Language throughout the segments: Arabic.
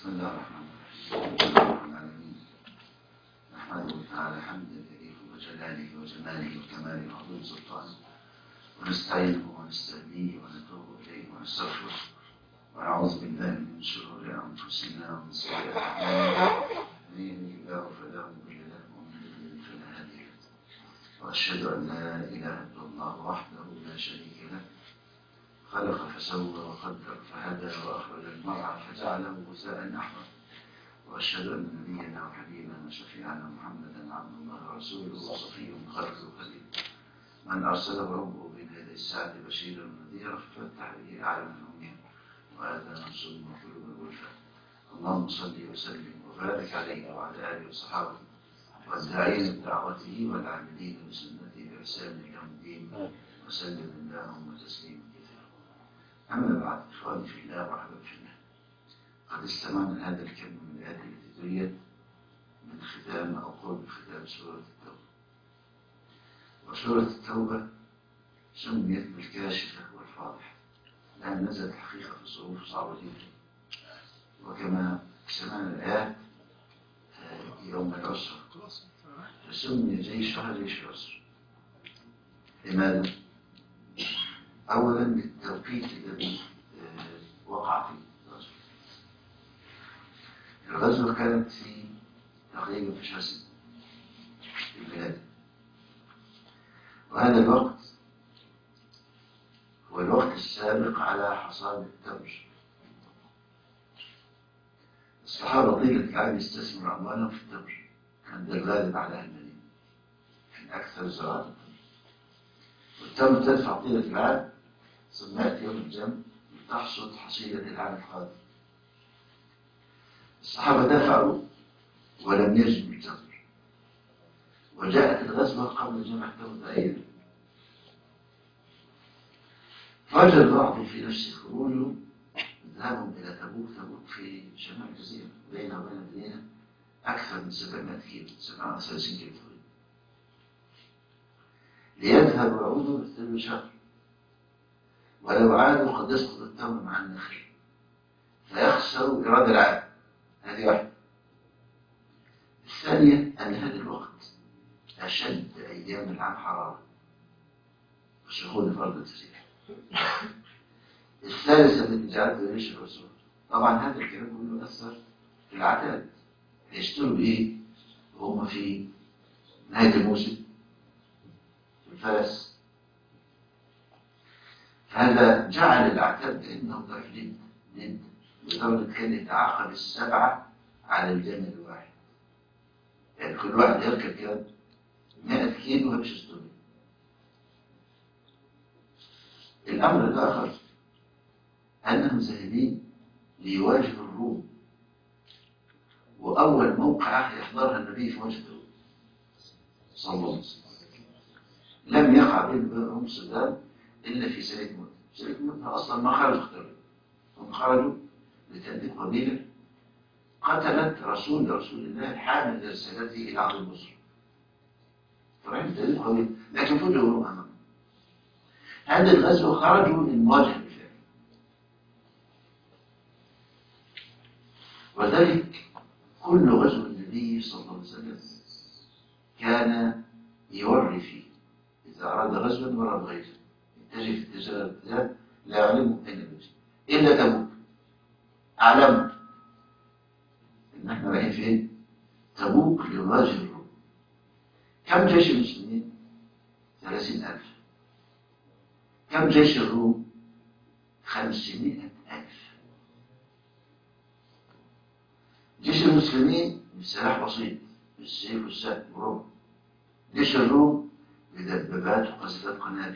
بسم الله الرحمن الرحيم. الحمد لله رب العالمين، نحمده تعالى حمدا يليق بجلاله وجماله وكماله وعظيم سلطانه، ونستعينه ونستهديه ونتوب اليه ونستغفره، ونعوذ بالله من شرور انفسنا ومن سيئات اعمالنا، من يهده الله فلا مضل له ومن يضلل فلا هادي له، واشهد ان لا اله الا الله وحده لا شريك له، خلق فسوى وقدر فهدى وأخرج المرعى فجعله غثاء أحمر، وأشهد أن نبينا وحبيبنا وشفيعنا محمدا عبد الله ورسوله وصفيه من خلقه وخليله، من أرسله ربه بين يدي الساعة بشيرا ونذيرا ففتح به أعين العميان وآذانا صم وقلوب الغلفاء. اللهم صل وسلم وبارك عليه وعلى آله وصحابه والداعين بدعوته والعاملين بسنته بإحسان إلى يوم الدين، وسلم اللهم تسليما. أما بعد، إخواني في الله وأحبابي في الله، قد استمعنا هذا الكم من الآيات التي تريد من ختام أو قرب ختام سورة التوبة. وسورة التوبة سميت بالكاشفة والفاضحة لأن نزلت الحقيقة في ظروف صعبة جدا، وكما سمعنا الآيات يوم العسرة فسمي جيشها جيش العسرة. لماذا؟ أولا للتوقيت الذي وقع فيه الغزو. الغزوة كانت في تقريبا في شهر 6 في البلاد، وهذا الوقت هو الوقت السابق على حصاد التمر. الصحابة طيلة العام يستثمروا أموالهم في التمر، كان ده الغالب على أهل المدينة، كان أكثر زراعة التمر، والتمر تدفع طيلة العام ثم يأتي يوم الجمع لتحصد حصيلة العام القادم. الصحابة دفعوا ولم يجدوا التمر، وجاءت الغزوة قبل جمع التمر بأيام، فوجد البعض في نفسه خروجه ذهابهم إلى تبوك. تبوك في شمال الجزيرة بينها وبين المدينة أكثر من 700 كيلو، 730 كيلو تقريبا، ليذهبوا ويعودوا بالثلث شهر، ولو عادوا قد يسقط التمر مع النخل فيخسروا إيراد العام. هذه واحدة. الثانية أن هذا الوقت أشد أيام العام حرارة وشهود فرض التسريح. الثالثة التي جعلت ريش الرسول، طبعا هذا الكلام كله أثر في العتاد، هيشتروا إيه وهم في نهاية الموسم؟ في الفلس. فهذا جعل العتاد كأنه ضعف جدا لدرجة كان يتعاقب السبعة على الجمل الواحد، يعني كل واحد يركب كام؟ 100 كيلو ويمشي 600. الأمر الآخر أنهم ذاهبين ليواجهوا الروم، وأول موقعة يحضرها النبي في وجه الروم صلى الله عليه وسلم. لم يقع بين الروم صدام إلا في سنة موت. سنة موت أصلا ما خرجوا اختاروا، هم خرجوا لتأديب قبيلة قتلت رسول الله الحامل لرسالته إلى عبد البصر، فرحين تأديب قبيلة، لكن فوجئوا الروم أمامهم. هذا الغزو خرجوا للمواجهة بالفعل، وذلك كل غزو النبي صلى الله عليه وسلم كان يوري فيه، إذا أراد غزوا ورى بغيره، يتجه في اتجاه الاتجاه لا يعلمه أين الوجه إلا تبوك. أعلم إن احنا رايحين فين؟ تبوك لنواجه الروم. كم جيش المسلمين؟ 30,000. كم جيش الروم؟ 500,000. جيش المسلمين بسلاح بسيط بالسيف والسهم والرمح، جيش الروم بدبابات وقذيفات قنابل.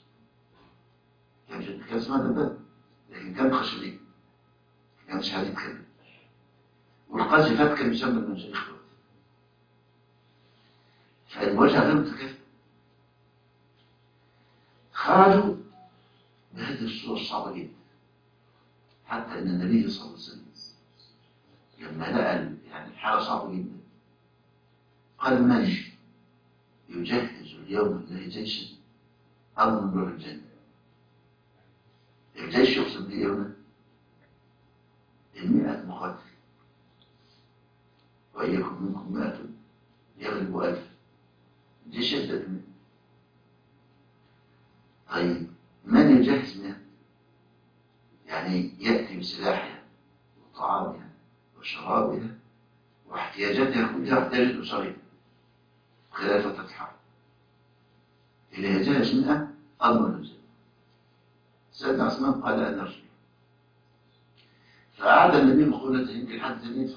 كان اسمها دبابة لكن كانت خشبية، كانت حديد كده، والقذيفات كان يسمى المنجنيق. فالمواجهة غير متكافئة. خرجوا بهذه الصورة الصعبة جدا، حتى أن النبي صلى الله عليه وسلم لما لقى يعني الحالة صعبة جدا قال: من يجهز اليوم لله جيشا أضمن له الجنة. الجيش يقصد به هنا 100 مقاتل وإن يكن منكم 100 يغلبوا 1000. دي شدة منه. طيب من يجهز منه؟ يعني يأتي بسلاحها وطعامها وشرابها واحتياجاتها كلها واحتياجات أسرية خلال فترة الحرب، اللي يجهز منها أضمن الجنة. سيدنا عثمان قال أنا رسول. فأعاد النبي مقولة يمكن حد يدفع،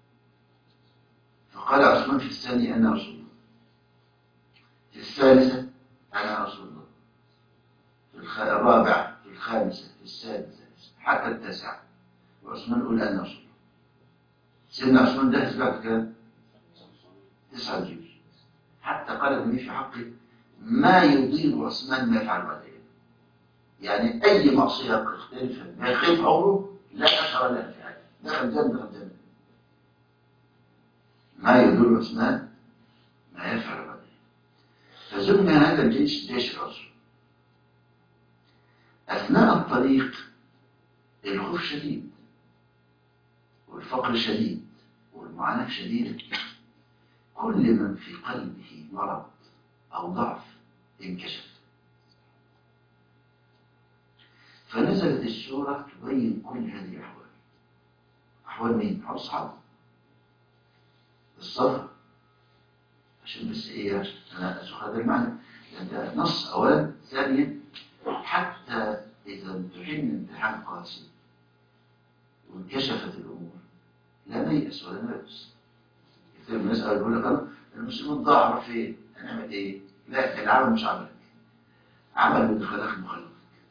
فقال عثمان في الثانية أنا رسول الله، في الثالثة أنا رسول الله، في الرابعة، في الخامسة، في السادسة، حتى التاسعة، وعثمان يقول أنا رسول الله. سيدنا عثمان جهز بعد كده 9 جيوش، حتى قال النبي في حقه ما يضير عثمان ما يفعل بعد كده. يعني أي معصية تختلف بخيف عمره لا أثر لها في حاجة، دخل جنة. ما يضر عثمان ما يفعل بعد كده. فزمن هذا الجيش جيش العسرة. أثناء الطريق الخوف شديد والفقر شديد والمعاناة شديدة. كل من في قلبه مرض أو ضعف انكشف. فنزلت السورة تبين كل هذه الأحوال. أحوال مين؟ أحوال الصحابة الصبر. عشان بس إيه، أنا أسوق هذا المعنى لأن ده نص أولا. ثانيا حتى إذا امتحن امتحان قاسي وانكشفت الأمور لا نيأس ولا نيأس. كثير من الناس يقول لك المسلمين ضاعوا فين؟ هنعمل إيه؟ لا، العمل مش عملك، عمل من خلق مخلوق.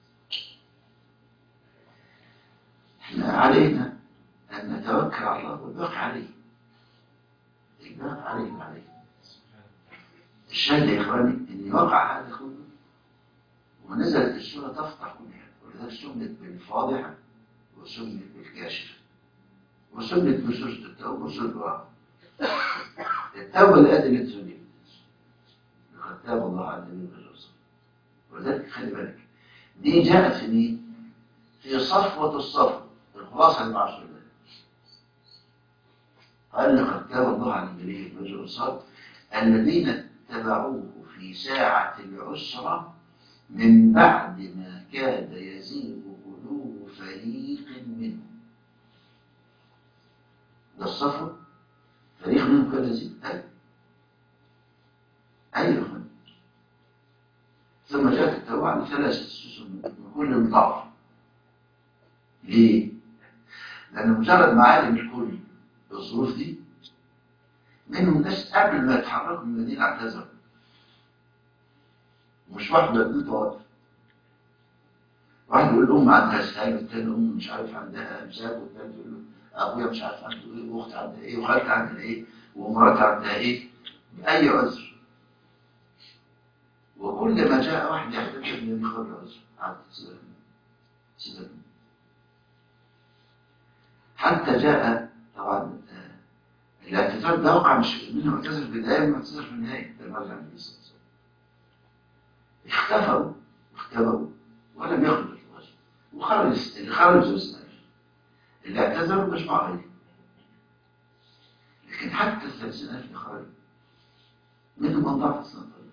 احنا علينا أن نتوكل على الله والباقي عليه. الباقي عليه. الشاهد يا إخواني أن وقع هذا كله ونزلت السورة تفتح كل هذا، ولذلك سمت بالفاضحة وسمت بالكاشفة وسمت بسورة التوبة وسورة الوراء. التوبة الآية اللي تسمي لقد تاب الله على النبي والرسول. ولذلك خلي بالك دي جاءت في مين؟ في صفوة الصفوة، الخلاصة المعصومة. قال لقد تاب الله على النبي والرسول الذين اتبعوه في ساعة العسرة من بعد ما كاد يزيغ قلوب فريق منهم. ده الصفوة، فريق منهم كاد يزيغ. أيوة. ثم جاءت التوبة عن 3 سوسن من كل ضعف. ليه؟ لأن مجرد ما علم الكل بالظروف دي منهم ناس قبل ما يتحركوا من المدينة اعتذروا. مش واحد ولا 2 طوائف. واحد يقول الأم عندها سهال، والتاني الأم مش عارف عندها إمساك، والتالت يقول له أبويا مش عارف عنده إيه، وأختي عندها إيه، وخالتي عندها إيه، ومراتي عندها إيه، بأي عذر. وكل ما جاء واحد يحتاج من يخرج عذر عاد سيبك. حتى جاء طبعا الاعتذار ده وقع مش منهم اعتذر في البداية ومنهم اعتذر في النهاية. ده مرجع النبي صلى الله عليه وسلم. اختبروا ولم يخرج الغزو، وخرج اللي خرج زوجنا اللي اعتذروا مش مع غيره. لكن حتى 30,000 اللي خرجوا منهم من ضعف أصلا الطريق،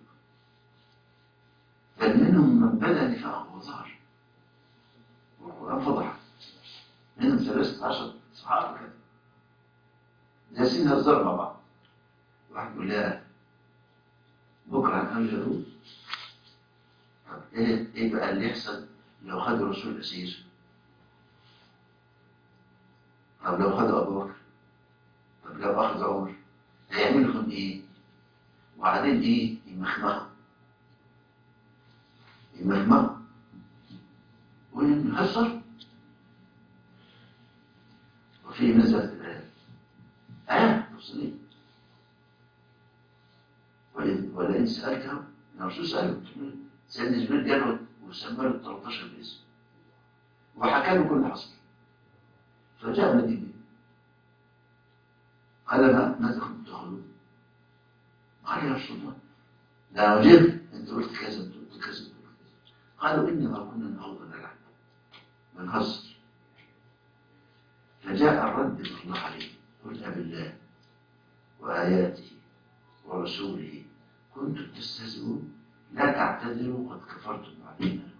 بل منهم من بدا نفاقه وظهر والقرآن فضح. منهم 13 صحابة كده جالسين يهزروا مع بعض. واحد يقول لا بكره هنأجلوا. طب ايه بقى اللي يحصل لو خدوا الرسول أسير؟ طب لو خدوا أبو بكر؟ طب لو أخذ عمر؟ هيعملوا لهم إيه؟ وبعدين إيه؟ يمخمخوا وينهزر. وفي نزلت الآية تفصيلية ولئن سألتهم. الرسول سأله سيدنا جبريل جاله وسمى له 13 باسم وحكى له كل حصل. فجاء مدينة قال ما تدخلون؟ قال يا رسول الله ده وجدت انت قلت كذا انت قلت كذا. قالوا انما كنا نخوض نلعب بنهزر. فجاء الرد من الله عليه قل بالله وآياته ورسوله كنتم تستهزئون لا تعتذروا قد كفرتم بعد إيمانكم.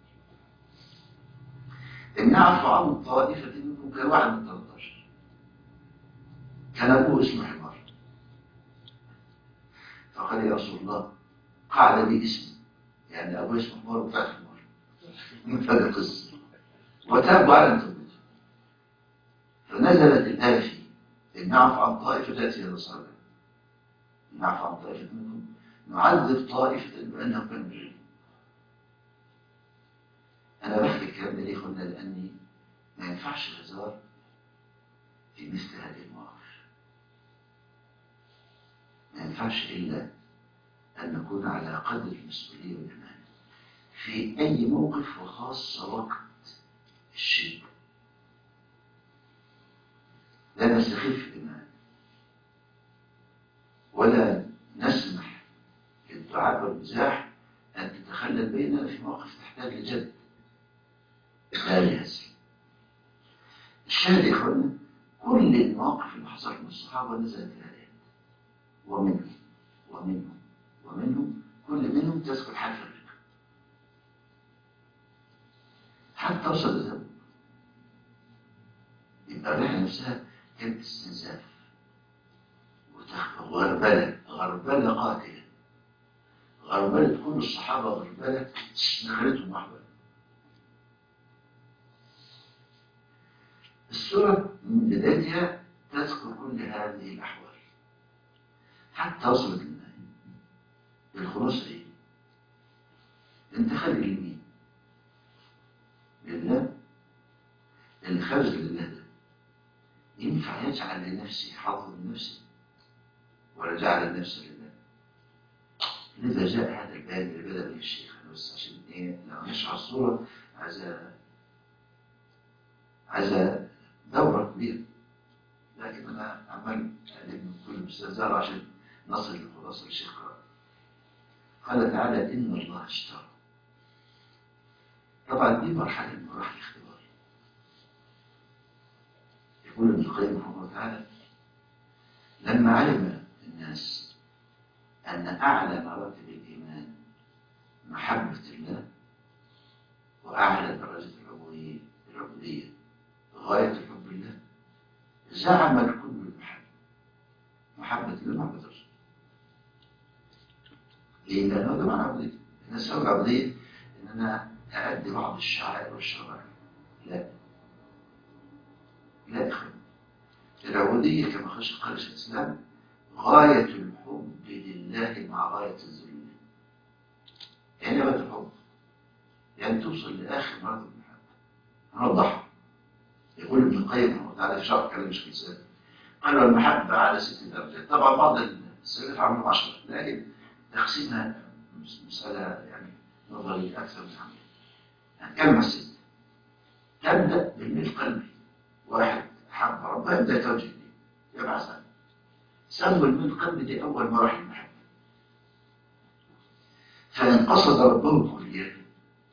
إن يعفو عن طائفة منكم كان واحد من 13 كان أبوه اسمه حمار، فقال يا رسول الله قعد لي اسمي، يعني أبوه اسمه حمار وطلعت حمار من فجأة قصة وتابوا على توبته. فنزلت الآية فيه إن نعفو عن طائفة تأتي إلى الصلاة، إن نعفو عن طائفة منكم نعذب طائفة بأنهم كانوا مجرمين. أنا بحكي الكلام ده ليه قلنا؟ لأني ما ينفعش الهزار في مثل هذه المواقف، ما ينفعش إلا أن نكون على قدر المسؤولية والأمانة في أي موقف، وخاصة وقت الشدة. لا نستخف الإيمان ولا نسمح للدعاء والمزاح أن تتخلل بيننا في مواقف تحتاج لجد لا لهزل. الشاهد يا إخوانا كل المواقف اللي حصلت من الصحابة نزلت الآيات، ومنهم كل منهم تذكر حال فرق، حتى وصل تبوك. يبقى الرحلة نفسها كانت استنزاف غربلة قاتلة، غربلة كل الصحابة، غربلة نخلتهم واحدة. السورة من بدايتها تذكر كل هذه الأحوال حتى وصلت للنهاية. الخلاصة إيه؟ أنت خارج لمين؟ لله. اللي خارج لله ده ينفع يجعل لنفسه حظ من نفسه ولا جعل النفس لله؟ لذا جاء هذا الباب اللي بدأ به الشيخ. أنا بس عشان إيه لو نشرح الصورة عايز دورة كبيرة، لكن أنا عمال أقلب كل مستزار عشان نصل للخلاصة الشيخ قال تعالى إن الله اشترى. طبعا دي مرحلة من مراحل الاختبار. يقول ابن القيم رحمه الله تعالى لما علم الناس أن أعلى مراتب الإيمان محبة الله، وأعلى درجة العبودية غاية الحب الله، زعم الكل محبة الله محبة الرسول. ليه؟ لأنه ده معنى عبودية. الناس فاهمة العبودية إن أنا أأدي بعض الشعائر والشرائع. لا يا إخوان، العبودية كما قال شيخ الإسلام غاية الحب لله مع غاية الذل. يعني غاية الحب يعني توصل لآخر مراتب المحبة. هنوضحها. يقول ابن القيم رحمه الله تعالى في شرح كلام شيخ الإسلام قال المحبة على 6 درجات. طبعا بعض السلف عملوا 10، لكن تقسيمها مسألة يعني نظرية أكثر من عملية. يعني كلمة 6 تبدأ بالميل القلبي. واحد حب ربنا يبدأ يتوجه ليه يبعث عنه. سموا الميل القلبي دي أول مراحل المحبة. فإن قصد ربه كليته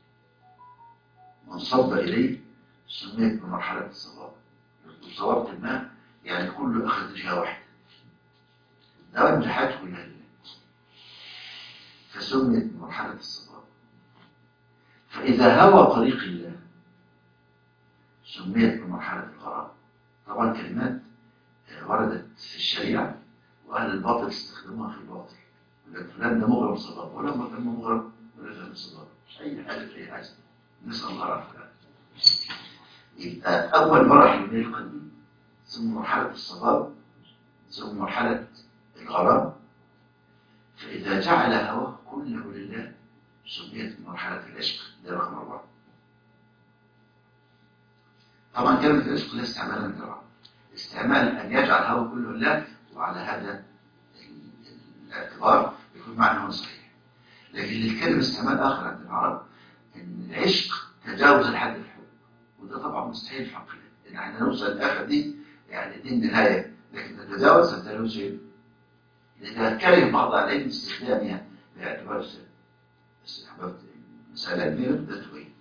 وانصب إليه سميت بمرحلة الصواب. وصوابة الماء يعني كله أخذ جهة واحدة، ده وجه حياته كلها لله، فسميت بمرحلة الصواب. فإذا هوى طريق الله سميت بمرحلة الغرام. طبعا كلمات وردت في الشريعة وأهل الباطل استخدموها في الباطل. فلان ده مغرم صباب ولا كان مغرم ولا فهم صباب، أي حاجة في أي حاجة. نسأل الله العافية. يبقى أول مراحل من القلب ثم مرحلة الصباب ثم مرحلة الغرام. فإذا جعل هواه كله لله سميت مرحلة العشق. ده رقم 4. طبعا كلمة العشق لها استعمالا من استعمال أن يجعل هواه كله لله، وعلى هذا الاعتبار يكون معنى صحيح. لكن للكلمة استعمال آخر عند العرب أن العشق تجاوز الحد الحب، وده طبعا مستحيل في عقلنا إن احنا نوصل للآخر دي، يعني دي النهاية، لكن تتجاوز التلوث لتذكر بعض العلم استخدامها باعتبار استحباب مسألة كبيرة ذاتية.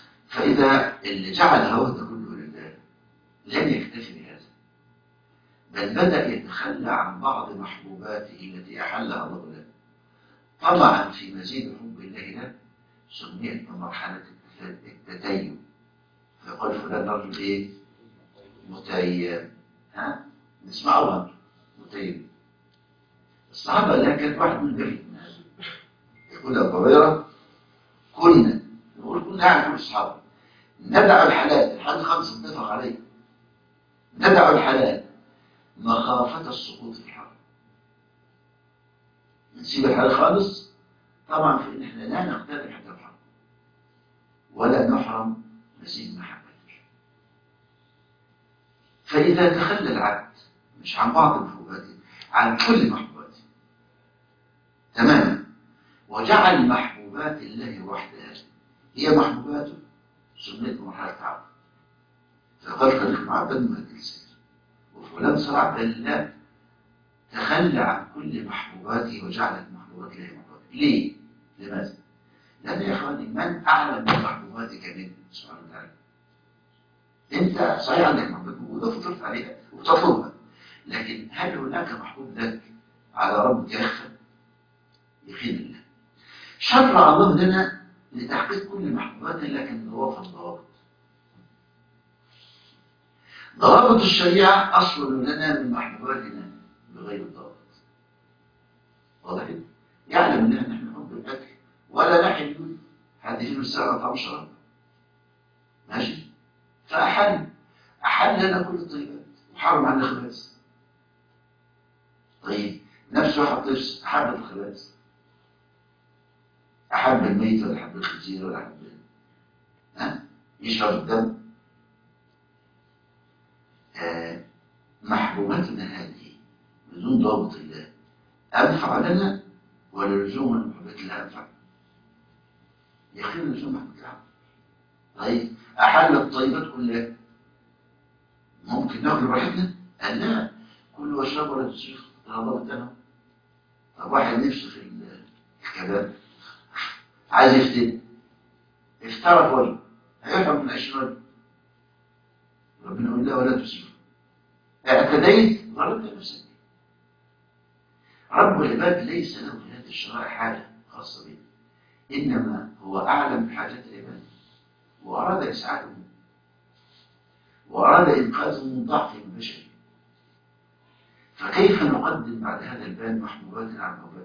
فإذا اللي جعل هواه ده كله لله لن يكتفي بهذا، بل بدأ يتخلى عن بعض محبوباته التي أحلها الله له طمعا في مزيد حب الله له، سميت بمرحلة التدين. فيقول فلان رجل إيه؟ متيم. ها؟ نسمعها متيم. الصحابة لا كانت واحد من ذلك. يقول أبو هريرة كنا يعني كل الصحابة ندع الحلال، الحلال خمس متفق عليه، ندع الحلال مخافة السقوط في الحرام. نسيب الحلال خالص طبعا في ان احنا لا نقترب حتى الحرام ولا نحرم مزيد محبته. فإذا تخلى العبد مش عن بعض محبوباته، عن كل محبوباته تماما، وجعل محبوبات الله وحدها هي محبوباته، سميت مرحلة عبد. فقال طريق عبدا ما تلسير، وفلان صار عبدا لله تخلى عن كل محبوباته وجعلت محبوبات الله محبوباته. ليه؟ لماذا؟ لأن يا إخواني من أعلم بمحبوباتك منك سبحانه وتعالى؟ أنت صحيح عندك محبوبات موجودة وفطرت عليها وبتطلبها، لكن هل هناك محبوب لك على ربك يخفى؟ يقين الله. شرع الله لنا لتحقيق كل محبوبات، لكن ضوابط. ضوابط الشريعة أصل لنا من محبوباتنا بغير ضوابط. واضح؟ يعلم ان احنا نحب الاكل ولا نحب حد فينا الساعه طعم شراب، ماشي؟ فاحل لنا كل الطيبات وحرم عنا الخبائث. طيب نفس واحد طفل احب الخبائث، احب الميت ولا احب الخنزير ولا احب يشرب الدم. محبوباتنا هذه بدون ضابط الله انفع لنا ولا لزوم المحبات اللي انفع؟ يخير لزوم محبات العبد. طيب احل الطيبات كلها ممكن ناكل براحتنا؟ قال لا، كل واشرب ولا تسرف، ده ضابط انا. طب واحد نفسه في الكباب عايز يفتن، افترى وجه هيحرم من 20 وجه. ربنا يقول لا ولا تسرف، اعتديت ضربت نفسك. رب العباد ليس له في هذه الشرائع حاجه خاصه به، انما هو اعلم بحاجات العباد واراد اسعادهم واراد انقاذهم من ضعف البشر. فكيف نقدم بعد هذا الباب محبوبات عن محبوبات؟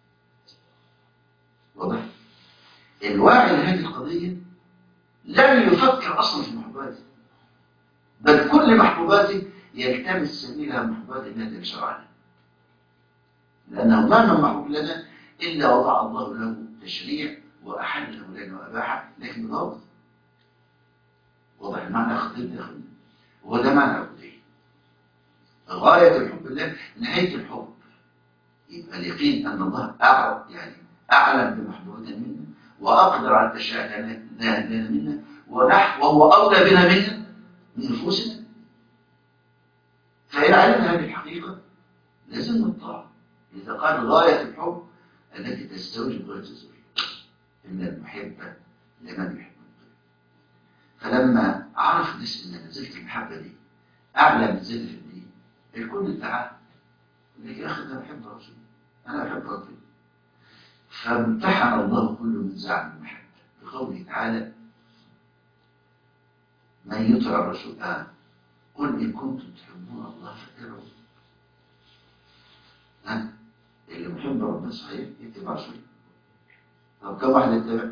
واضح؟ الواعي لهذه القضيه لم يفكر اصلا في محبوباته، بل كل محبوباته يلتمس سبيلها محبوبات الناس بشرعنا، لانه ما من محبوب لنا الا وضع الله له تشريع واحله لنا واباحه، لكن بضابط. واضح المعنى خطير ده؟ هو ده معنى العبوديه. غايه الحب لله، نهايه الحب يبقى اليقين ان الله اعلم بمحبوباتنا منا واقدر على الاشياء لنا منا، وهو اولى بنا منا من نفوسنا. فإن علمنا هذه الحقيقة لازم الطاعة. إذا قال غاية الحب التي تستوجب غاية الزوج، إن المحبة لمن يحب. فلما عرف الناس إن نزلت المحبة دي أعلى منزلة في الدين، الكل تعالى يقول لك يا أخي أنا بحب رسول، أنا بحب ربنا. فامتحن الله كل من زعم المحبة بقوله تعالى من يطع الرسول قل إن كنتم تحبون الله فاتبعوا. اللي محب ربنا صحيح يتبع رسوله. طب كم واحد يتبع؟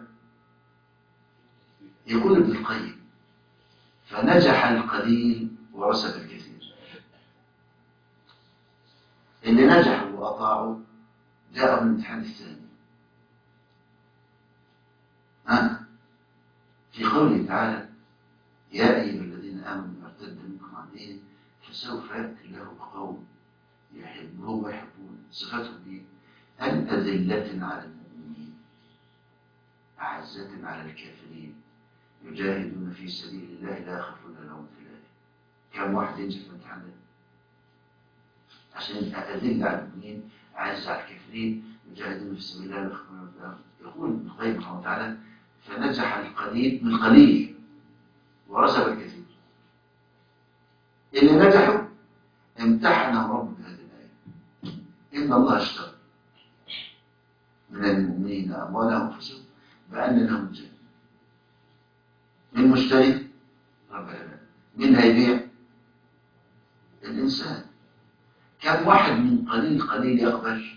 يقول ابن القيم فنجح القليل ورسب الكثير. اللي نجحوا وأطاعوا جاءوا من الامتحان الثاني. في قوله تعالى يا أيها الذين آمنوا من ارتد منكم عن دينه فسوف يأتي الله بقوم يحبوه ويحبون. صفاتهم دي هل أذلة على المؤمنين أعزة على الكافرين يجاهدون في سبيل الله لا يخافون لومة لائم. كم واحد ينجح في الامتحان ده؟ عشان أذل على المؤمنين أعزة على الكافرين يجاهدون في سبيل الله لا يخافون لومة لائم. يقول ابن القيم رحمه الله تعالى فنجح القليل من قليل ورسب الكثير. اللي نجحوا امتحن إن الله اشترى من المؤمنين أموالهم وأنفسهم بأن لهم الجنة. من مشتري؟ رب العالمين. مين هيبيع؟ الإنسان. كم واحد من قليل قليل يقبل؟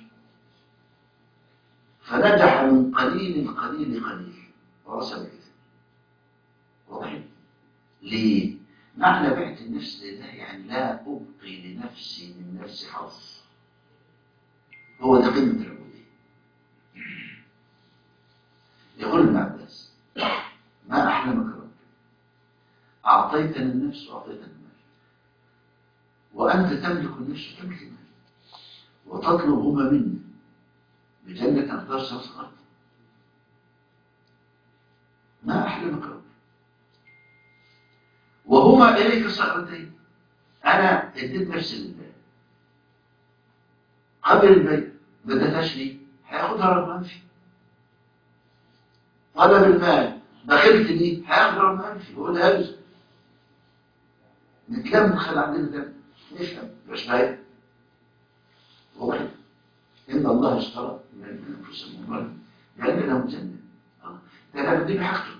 فنجح من قليل قليل قليل ورسل كده. واضح؟ ليه؟ معنى بعت النفس لله يعني لا أبقي لنفسي من نفسي حظ. هو ده قيمة العبودية. يقول ابن عباس: ما أحلمك رب، أعطيتني النفس وأعطيتني المال، وأنت تملك النفس وتملك المال، وتطلبهما مني بجنة أقدار شمس الأرض. ما أحلمك رب، وهما إليك صعبتين. أنا اديت نفسي لله قبل البيع، ما اديتهاش ليه؟ هياخدها رغم أنفي. طلب المال دخلت ليه؟ هياخدها رغم أنفي. يقول هذا نتلم نخلي عندنا ده نفهم مش باين. واضح؟ إن الله اشترى من أنفسهم أموالا بأن لهم جنة. ده أنا بدي بحاجته،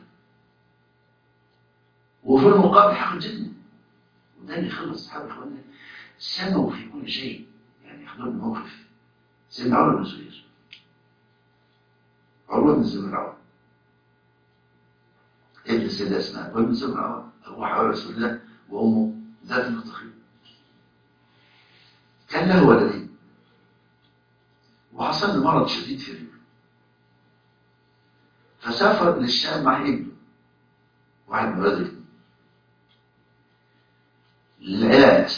وفي المقابل حق الجنة. وده اللي خلى الصحابة إخواننا سموا في كل شيء. يعني ياخدون الموقف. سيدنا عمر بن الزبير، عروة بن الزبير ابن السيدة أسماء، وابن الزبير أبوه حوالي رسول الله وأمه ذات المتقين. كان له ولدين، وحصل له مرض شديد في رجله، فسافر للشام مع ابنه، واحد من ولاد ابنه، للعلاج.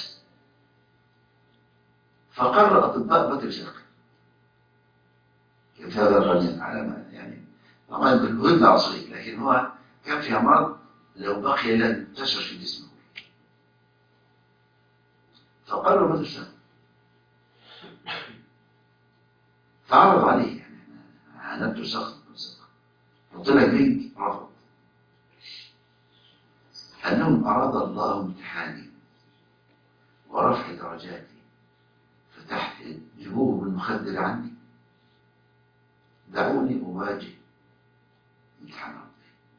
فقرر أطباء بدر الشرق في هذا الرجل على ما يعني طبعا بالغد عصري، لكن هو كان فيها مرض لو بقي لن ينتشر في جسمه. فقرر بدر الشرق، فعرض عليه يعني عنبته سخط وطلع بنت رفض. أنهم أراد الله امتحاني ورفع درجاتي فتحجبوه بالمخدر عني، دعوني أواجه امتحان ربي.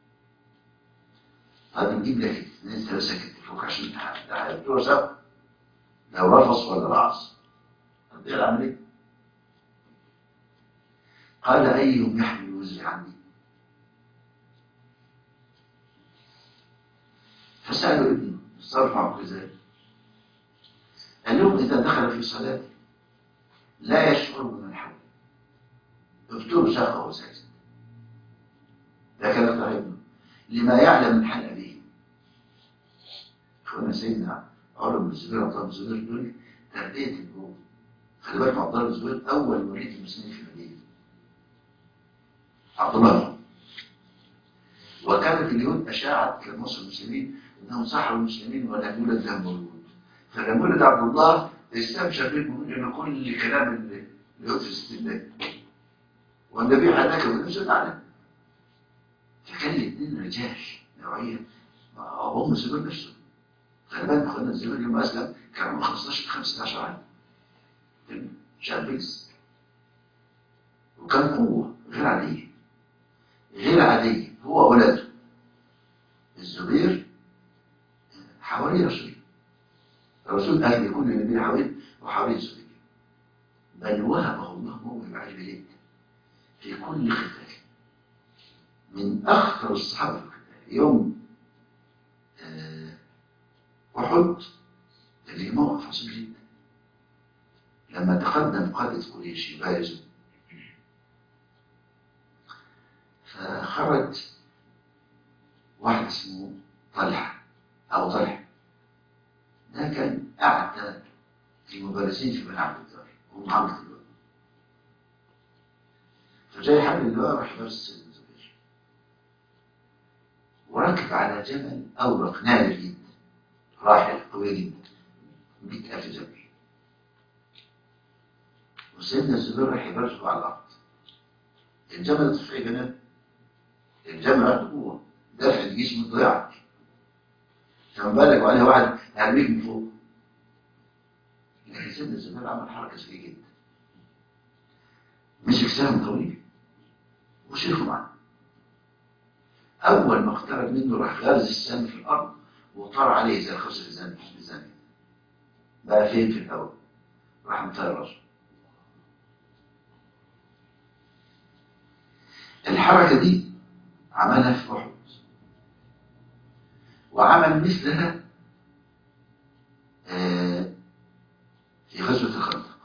طيب نجيب لك اثنين ثلاثة كتفوك عشان تعالوا سوا، لو رفص ولا رعص هتضيع العملية. قال: أيهم يحمل وزري عني؟ فسألوا ابنه الصرف عنه ازاي؟ قال لهم: إذا دخل في صلاته لا يشعر بمن حوله، افتروا ساقه وساجد. ده كان اختار ابنه لما يعلم من حال أبيه. اخوانا سيدنا عمر بن الزبير وعبد الله بن الزبير دول تربية النبوة. خلي بالك عبد الله بن الزبير أول وليد المسلمين في المدينة. عبد الله. وكانت اليهود أشاعت كمصر المسلمين أنهم سحروا المسلمين ولم يولد لهم مولود. فلما ولد عبد الله استبشر بالمؤمنين أن كل كلام اليهود في استبداد. والنبي حداك ونزل عليه. فكان الاثنين رجال نوعية. أبوهم الزبير نفسه. خلي بالك أخواننا الزبير لما أسلم كان عمره 15 15 عام. شاب لسه. وكان قوة غير عادية. غير عادية. هو أولاده الزبير حوالي رسول. الرسول قال لكل نبي حوالي وحوالي الزبير. بل وهبه الله موهبة عجيبة في كل قتال. من أخطر الصحابة في القتال يوم أحد اللي موقف عصيب جدا. لما تقدم قادة قريش يبارزوا، فخرج واحد اسمه طلحة أو طلحة. ده كان أعتى المبارزين في بني عبد الدار ومحمد اللواء. فجاي حمل اللواء راح يبارز سيدنا الزبير، وركب على جمل أورق نادر جدا، راحل قوي جدا 100,000 جمل. وسيدنا الزبير راح يبارزه على الأرض. الجمل تفعي بنات، الجمل عنده قوة دفع الجسم ضيعك. فما بالك وعليه واحد هرميك من فوق. لكن سيدنا الزبير عمل حركة ذكية جدا. مسك سهم طويل وشرفه معاه. أول ما اقترب منه راح غارز السهم في الأرض وطار عليه زي الخصر الزاني. بقى فين في الهواء، راح مطير راسه. الحركة دي عملها في أحد، وعمل مثلها في غزوة الخندق.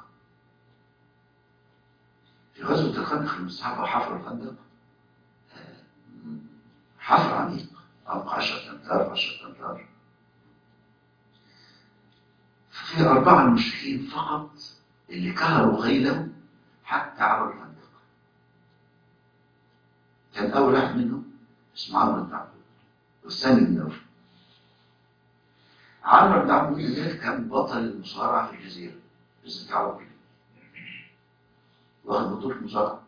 في غزوة الخندق المصحابة حفروا الخندق حفر عميق، عمق 10 أمتار 10 أمتار. في 4 المشركين فقط اللي كهروا غيلهم حتى عبروا الخندق. كان أول واحد منهم اسمه عمرو بن عبود والثاني بن نوفل. عمرو بن عبود ده كان بطل المصارعة في الجزيرة، جزيرة العرب كده، واخد بطولة المصارعة،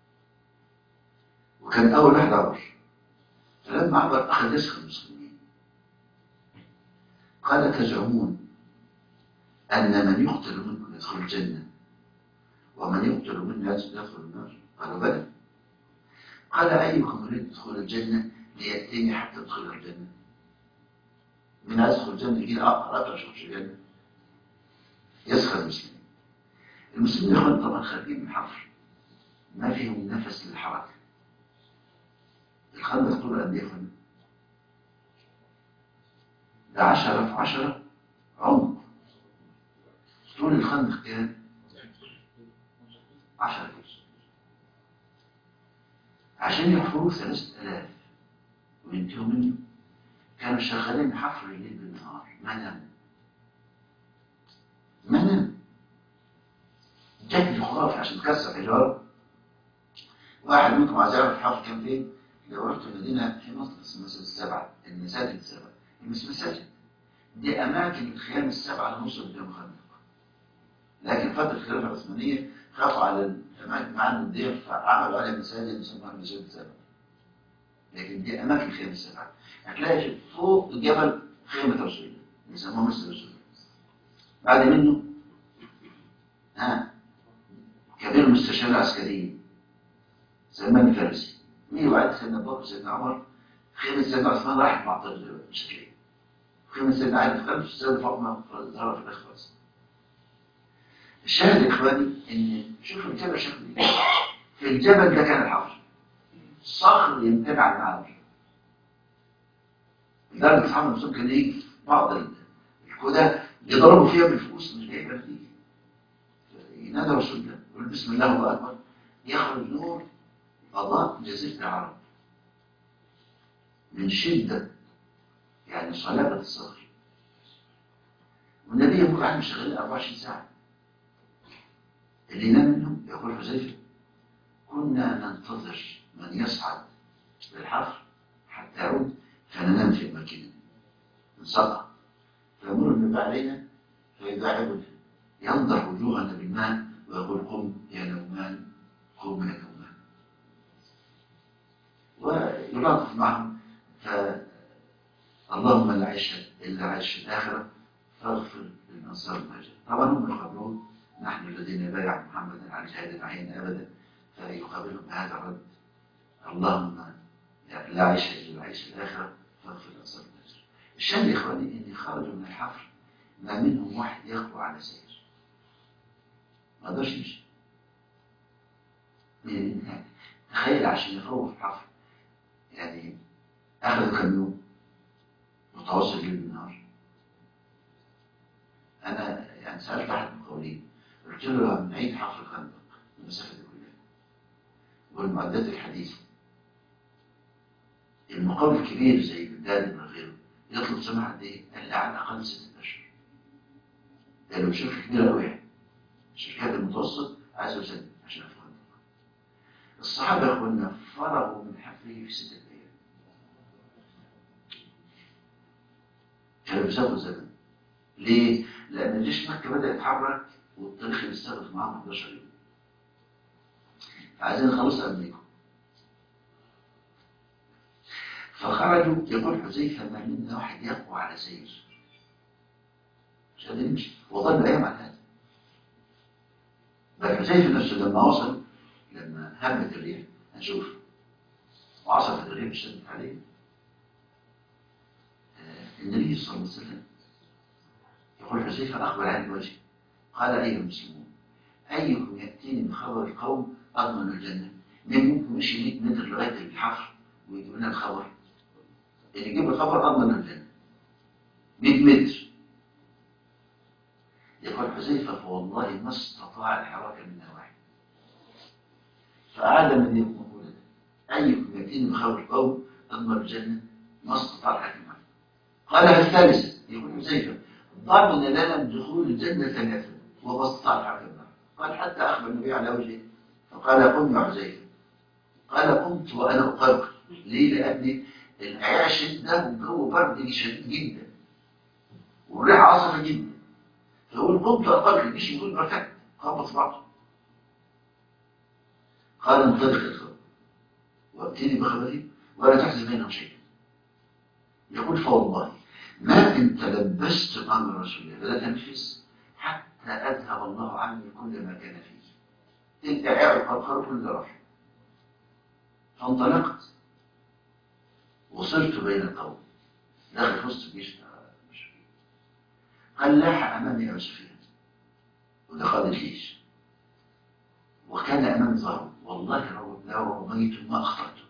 وكان أول واحد عبر. فلما عبر أخذ يسخر المسلمين، قال: تزعمون أن من يقتل منكم يدخل الجنة ومن يقتل منا يدخل النار؟ قالوا: بلى. قال: أيكم يريد يدخل الجنة ليأتيني حتى أدخل الجنة؟ من أدخل الجنة يجي أقرأ أشوف الجنة. يسخر المسلمين. المسلمين يخون طبعا خارجين من حفر، ما فيهم نفس للحركة. الخندق طول قد ايه؟ ده 10 في 10 عمق. طول الخندق كام؟ 10 كيلو. عشان يحفروا 3000 وينتهوا منه كانوا شغالين حفر الليل بالنهار، ما نام. جهد خرافي عشان تكسر حجاره. واحد منكم عايز يعرف الحفر كان فين؟ لو رحت مدينه في مصر اسمها المساجد السبع. مش مساجد، دي اماكن الخيام السبعه الموصل بهم خندق. لكن فتره الخلافه العثمانيه خافوا على الاماكن معانا الضيف فعملوا عليها مساجد يسموها المساجد السبع. لكن دي اماكن الخيام السبعه. هتلاقي فوق الجبل خيمه رسول الله يسموها مسجد رسول الله. بعد منه كبير المستشار العسكري سلمان الفارسي. مين وعد سيدنا ابو بكر سيدنا عمر؟ خيمه سيدنا عثمان راحت معطل بشكل. خيمه سيدنا علي في خلف سيدنا فاطمه ظهر في الاخر خالص. الشاهد يا اخواني ان شوفوا الجبل شكله ايه. في الجبل ده كان الحفر صخر يمتنع عن العالم. لدرجه اصحاب المسلمين كان يجي في بعض الكودا يضربوا فيها بالفؤوس مش جايبه نتيجه. ينادى رسول الله يقول: بسم الله الله اكبر، يخرج نور فضاء جزيره العرب من شده يعني صلابه الصخر. والنبي يقول عنه شغالين 24 ساعه. اللي ينام منهم يقول حذيفه: كنا ننتظر من يصعد للحفر حتى يعود فننام في المكينه نسقط فيمر النبي علينا فيداعبنا ينضح وجوهنا بالماء ويقول: قم يا نومان، قم يا نومان. ويلاطف معهم. اللهم لا عيش الا عيش الاخره فاغفر للانصار المهاجرين. طبعا هم يقابلون: نحن الذين بايعوا محمدا على الجهاد العين ابدا. فيقابلهم بهذا الرد: اللهم لا عيش الا عيش الاخره فاغفر للانصار المهاجرين. الشاهد يا اخواني ان خرجوا من الحفر ما منهم واحد يخطو على سير، ما قدرش يمشي من الانهاك. تخيل عشان يفوق الحفر يعني اخذوا كم يوم متواصل ليل بالنهار. انا يعني سالت احد المقاولين قلت له: من عيد حفر الخندق المسافه دي كلها والمعدات الحديثه، المقاول الكبير زي بلدان من غيره يطلب سماح قد ايه؟ قال لي: على الاقل 6 اشهر. قال له: شركه كبيره قوي يعني. الشركات المتوسط عايزه سنه عشان يفهم. الصحابه يا اخوانا فرغوا من حفره في 6 ايام. كانوا بيسافروا زمان. ليه؟ لان جيش مكه بدا يتحرك والتاريخ بيستغرق معاهم 11 يوم. فعايزين يخلصوا امريكا. فخرجوا. يقول حذيفه: ما منا واحد يقوى على سير، مش قادر يمشي. وظل ايام على هذا. بل حذيفه نفسه لما وصل لما هبت الريح هنشوف وعصفت الريح اشتدت عليه، النبي صلى الله عليه وسلم يقول حذيفة أقبل عن الوجه قال أيها المسلمون أيكم يأتيني بخبر القوم أضمن الجنة؟ مين ممكن يمشي 100 متر لغاية الحفر ويجيب لنا الخبر؟ اللي يجيب الخبر أضمن الجنة 100 متر. يقول حذيفة فوالله ما استطاع الحركة من نواحي، فأعاد من يقول أيكم يأتيني بخبر القوم أضمن الجنة؟ ما استطاع الحكم عنه. قالها الثالثة يقول حذيفة ضمن لنا دخول الجنة ثلاثة وما استطاع الحكم عنه. قال حتى أخبر النبي على وجهه فقال قم يا حذيفة. قال قمت وأنا أقرقر. ليه؟ لأن الحياة شدة والجو برد شديد جدا والريح عاصفة جدا، فيقول قمت أقرقر مش يقول برتعت خبط بعضه. قال انطلق الخبر وابتدي بخبري ولا تحزن بينهم شيئا. يقول فوالله ما إن تلبست أمر رسول الله فلا تنفس حتى أذهب الله عني كل ما كان فيه. الإعاء القرقر كل راح. فانطلقت وصرت بين القوم داخل في وسط الجيش. قال لاح أمامي أبو سفيان وده قائد الجيش وكان أمام ظهره والله لو رميت ما أخطأته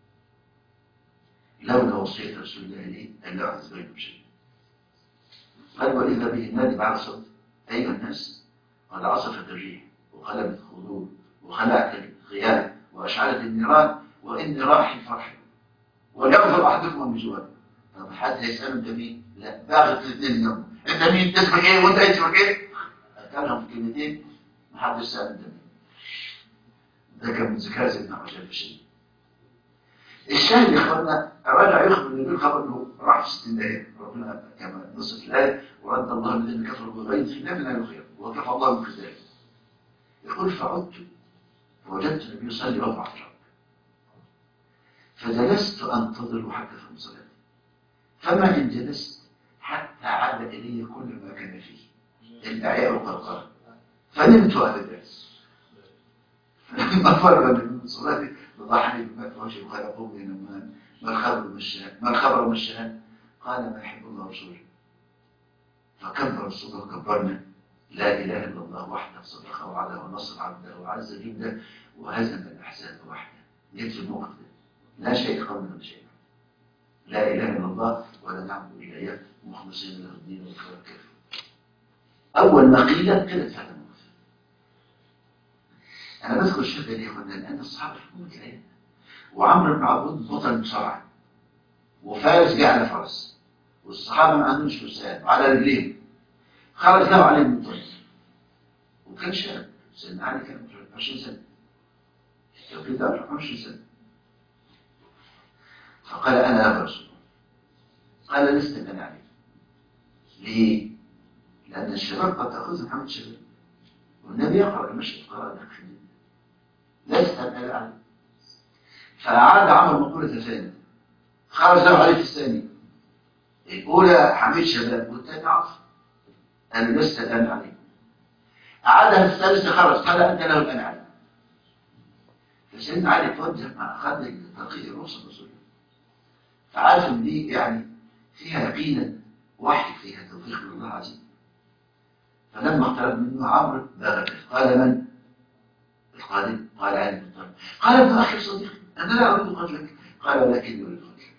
لولا وصية رسول الله لي أن لا أعذب بينهم شيء. قال وإذا به النادي بعد صوت أيها الناس قد عصفت الريح وقلبت الخدود وخلعت الخيام وأشعلت النيران وإني راح فرحي وليغفر أحدكم من جواره. طب حد هيسأله أنت مين؟ لا باغت الاثنين منهم. أنت مين؟ اسمك إيه؟ وأنت اسمك إيه؟ قالهم في كلمتين ما حدش سأل أنت مين. ده كان من ذكاء سيدنا حجاج الشيء. الشاهد يا اخوانا رجع يخبر النبي الخبر انه راح في 60 دقيقه ربنا كما نصف الايه ورد الله الذين كفروا بغيظ في النار لا يخير وكفى الله بالكذاب. يقول فعدت فوجدت النبي يصلي ربع فرق فجلست انتظر حتى في صلاتي فما ان جلست حتى عاد الي كل ما كان فيه الاعياء والقرقره فنمت وانا جالس. فلما فرغ من صلاتي وضحني بما في وجهي وقال قوم يا نمان ما الخبر والشهاده؟ قال ما يحب الله ورسوله. فكبر الصدق كبرنا لا اله الا الله وحده صدق وعده ونصر عبده وعز جده وهزم الاحزاب وحده. جيت في الموقف ده لا شيء قبل ولا شيء، لا اله الا الله ولا نعبد الا اياه مخلصين له الدين والكافر. اول ما قيل كده فعلا الموقف. انا بذكر الشبه دي يا اخوانا لان الصحابه في مكان وعمرو بن عبود بطل بسرعه وفارس جه على فرس والصحابه ما عندهمش فرسان وعلى رجليهم خرج له علي بن طالب وكان شاب سيدنا علي كان 20 سنه التوقيت ده 20 سنه. فقال انا يا رسول الله. قال لست انا علي. ليه؟ لان الشباب قد تاخذهم حمد شباب والنبي يقرا المشهد قراءه خفيفه لست انا علي. فأعاد عمل مقولة ثانية خرج له عليه في الثانية الأولى حميد شباب والثانية عطف أنا لست الآن عليه. أعادها الثالثة خرج قال أنت له الآن عليه. فسيدنا علي توجه مع أخذ تلقي الرخصة الرسول فعارف إن دي يعني فيها يقينا وحي فيها توفيق من الله عز وجل. فلما اقترب منه عمرو بغته قال من؟ القادم. قال علي بن طالب. قال ابن أخي صديقي أنا لا أريد قتلك. قال ولكني أريد قتلك.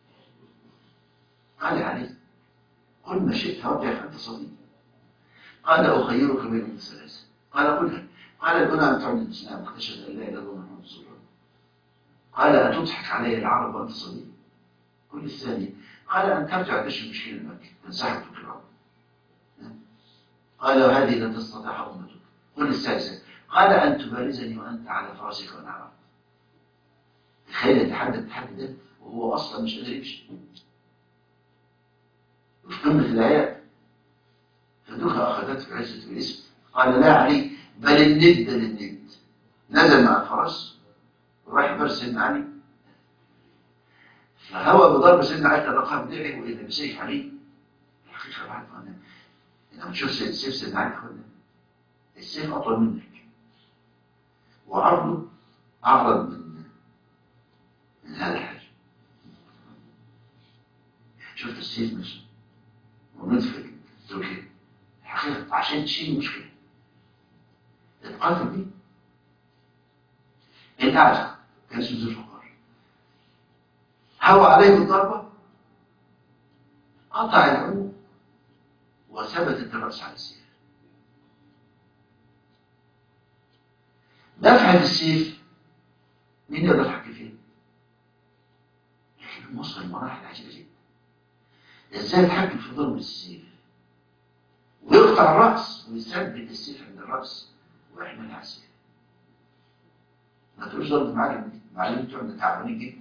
قال علي قل ما شئت وارجع فأنت صديق. قال أخيرك بين الثلاثة. قال قلها. قال الأولى أن تعلن الإسلام واكتشف أن لا إله إلا الله محمد رسول الله. قال أتضحك علي العرب وأنت صديق. قل الثانية. قال أن ترجع تشرب مشكلة مكة تنسحب في العرب. قال وهذه لن تستطيع حضنتك. قل الثالثة. قال أن تبارزني وأنت على فرسك وأنا على. تخيل يتحدى التحدي ده وهو أصلا مش قادر يمشي وفي قمة الآيات. فدوخة أخذته في عزة الاسم. قال لا علي بل الند للند. نزل مع الفرس وراح يبرز سيدنا علي فهوى بضرب سيدنا علي الرقاب دعي وإذا بسيف علي. الحقيقة بعد ما أنا بتشوف سيف سيدنا علي خلنا السيف أطول منك وعرضه أعرض من هذا الحجم. شفت السيف نفسه موجود في تركيا الحقيقة عشان تشيل مشكلة القاتل دي الأعزى كان اسمه ذو الفقار هوى عليه الضربة قطع العنق وثبتت الرأس على السيف. دفعة السيف مين يقدر يحكي فيها؟ لكن وصل لمراحل عجيبة جدا. ازاي يتحكم في ضرب السيف ويقطع الرأس ويثبت السيف عند الرأس ويحملها على السيف. ما تقولش ضرب معلم دي، معلم بتوعنا تعبانين جدا.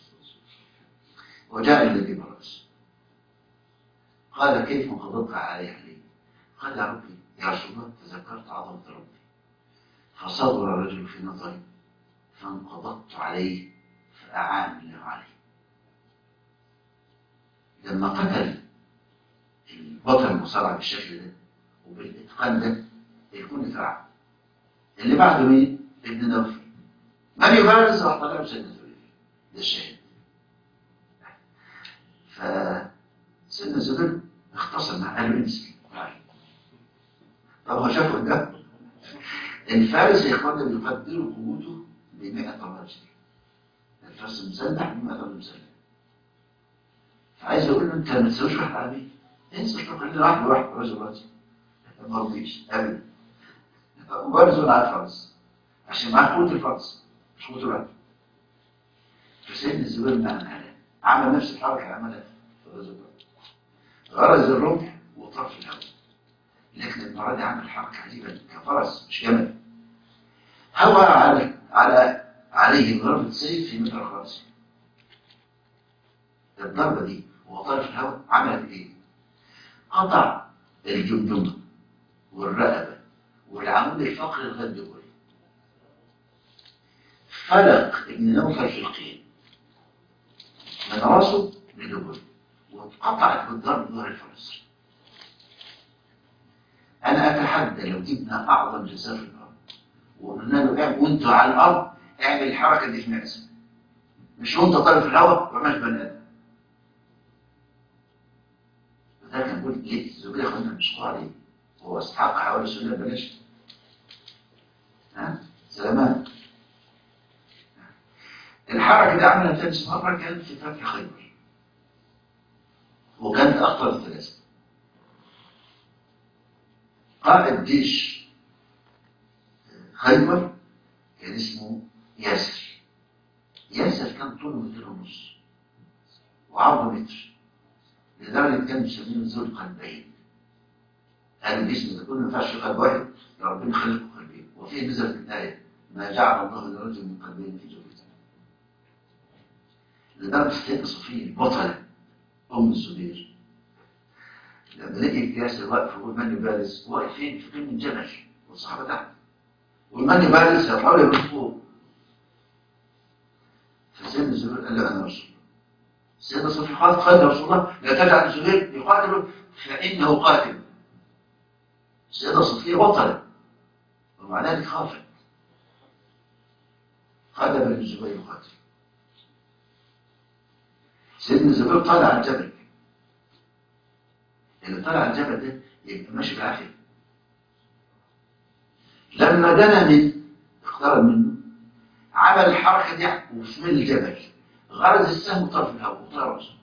وجاء الذي بالرأس قال كيف قضيت علي؟ قال يا ربي يا رسول الله تذكرت عظمة ربي فصبر الرجل في نظري فانقضضت عليه فأعان الله عليه. لما قتل البطل المصارع بالشكل ده وبالإتقان ده الكل فرع. اللي بعده مين؟ ابن نوفل. من يبارز راح طلعه سيدنا زبير ده الشهيد. فسيدنا زبير اختصر مع قال له انسى. طب هو شافه قدامه الفارس يا اخوانا بيقدروا قوته ب 100 رجل. الفارس المسلح ب 100 رجل مسلح. فعايز اقول له انت ما تسويش واحد عربي انسى خلينا واحد رجل ما رضيش ابدا. مبارز على الفرس عشان معاه قوه الفرس مش قوه الرجل. فسيدنا الزبير ما عمل نفس الحركه اللي عملها في الرجل غرز الرمح وطرف الهواء. لكن المره دي عمل حركه عجيبه كفرس مش جمل. هوى عليه ضربة سيف في متر خالص. الضربة دي وهو طاير في الهواء عملت ايه؟ قطع الجمجمة والرقبة والعمود الفقري لغاية دبري. فلق ابن نوفل في القين من راسه لدبري واتقطعت بالضرب ظهر الفرس. انا اتحدى لو جبنا اعظم جزار في الارض وقلنا له وانت على الارض اعمل الحركه دي في معزه مش وانت طالع في الهواء ومش بني ادم. وده كان بيقول ليه الزبير اخوانا مش عليه هو استحق حوالي سنه بلاش. سلامات. الحركه دي عملها ثالث مره كانت في فتح خيبر وكانت اخطر الثلاثه. قائد جيش خيبر كان اسمه ياسر. ياسر كان طوله 2 متر ونص وعرضه متر لدرجه كانوا مسمينه ذو القلبين. قال الجسم ده كله ما ينفعش قلب واحد ربنا خلقه قلبين. وفيه نزلت الايه ما جعل الله لرجل من قلبين في جوفه. لدرجه السيده صفيه البطله ام الزبير لما لقيت ياسر واقف يقول من يبارز واقفين في قمه جبل والصحابه تحت والمن يبارز يطلعوا لي من فوق. فسيدنا الزبير قال له انا رسول الله. سيدنا صفيه قال يا رسول الله لا تجعل الزبير يقاتل فانه قاتل. سيدنا صفيه بطله ومع ذلك خافت. قال بل الزبير يقاتل. سيدنا الزبير طالع على الجبل. اللي طالع على الجبل ده يبقى ماشي بالعافيه. لما دنا اقترب منه عمل الحركه دي وفي الجبل غرز السهم طرف الهواء وطلع راسه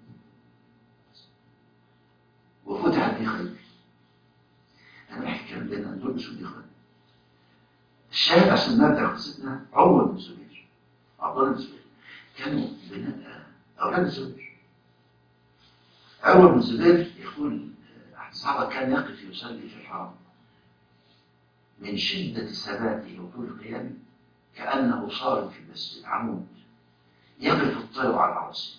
وفتحت به خيبر. انا بحكي الكلام ده انا دول مش ودي خير. الشاهد عشان نرجع قصتنا عمر بن الزبير عبد الله بن الزبير كانوا بناء اولاد الزبير. عمر بن الزبير يقول احد الصحابه كان يقف يصلي في الحرم من شده ثباته وطول قيامه كانه صار في المسجد عمود يقف الطير على راسه.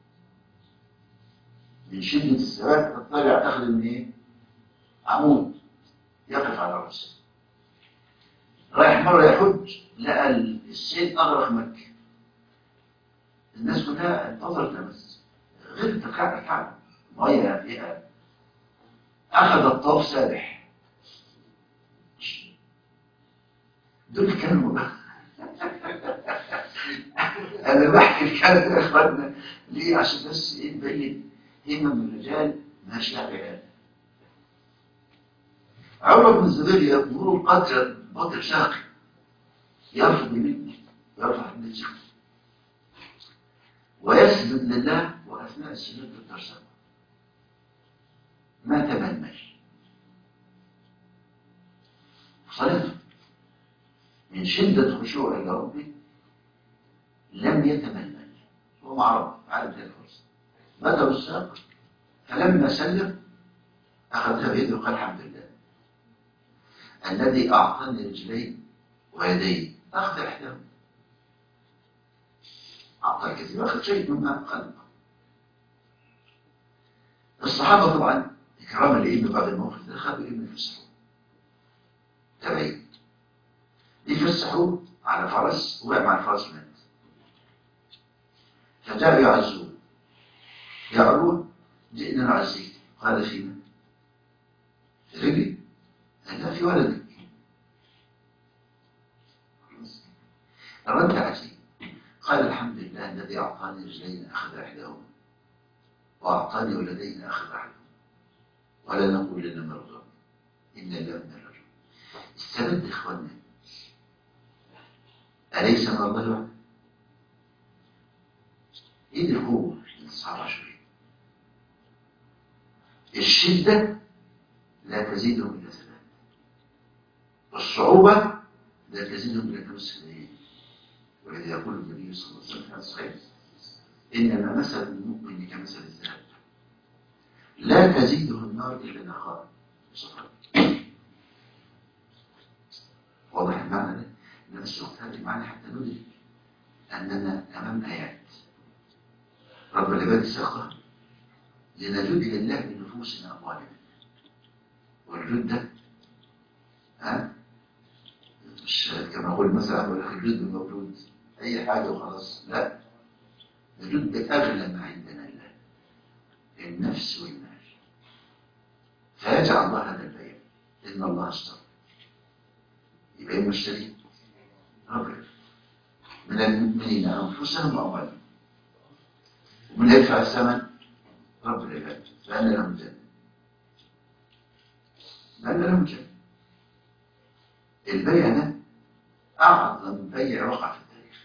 من شده الثبات الطير يعتقد ان ايه؟ عمود يقف على راسه. رايح مره يحج لقى السيل اغرق مكه. الناس كلها انتظرت بس غير الكعبه ميه فيها. اخذ الطواف سابح. دول كانوا أنا بحكي الكلام ده يا إخواننا ليه؟ عشان بس إيه نبين همم الرجال ماشي بعيال. عمر بن الزبير يمر قدر شاقي يرفض منه، يرفع من الجهل ويسجد لله، وأثناء السجود تترسم ما تمنى صلاته من شدة خشوع إلى ربه لم يتمنى. هو عارف ذلك الفرصة بدأ الساق، فلما سلم أخذها بيده وقال الحمد لله الذي أعطاني رجلين ويدين أخذ إحداهما. أعطى الكثير وأخذ شيء مما خلق. الصحابة طبعا إكراما لابن بعد الموقف ده خدوا ابن يفسحوه تبعين يفسحوه على فرس، وقع مع الفرس مات. فجاءوا يعزوه يعروه جئنا نعزيك. قال فينا في رجلي؟ لا في ولدك. رد عليه قال الحمد لله الذي أعطاني رجلين أخذ إحداهما وأعطاني ولدين أخذ أحدهما ولا نقول لنا مرضى إن الله من الرجل. استمد إخواننا أليس من الله وحده؟ إيه القوة الصعبة شوية؟ الشدة لا تزيدهم إلا ثبات، والصعوبة لا تزيدهم إلا توسل. ولذا يقول النبي صلى الله عليه وسلم في الصحيح إنما مثل المؤمن كمثل الذهب لا تزيده النار إلا نقاء. واضح المعنى ده؟ نفس هذا المعنى حتى ندرك أننا أمام آيات رب العباد ساقها لنجد لله بنفوسنا أموالنا. والجد ده مش كما أقول مثلا الجد موجود أي حاجة وخلاص، لا، الجد أغلى ما عندنا الله النفس والمال. فيجعل الله هذا البيع إن الله اشترى، يبقى المشتري رب من المؤمنين أنفسهم وأموالهم، ومن يدفع الثمن رب العباد فأنا لهم جنة، فأنا لهم جنة. البيع ده أعظم بيع وقع في التاريخ،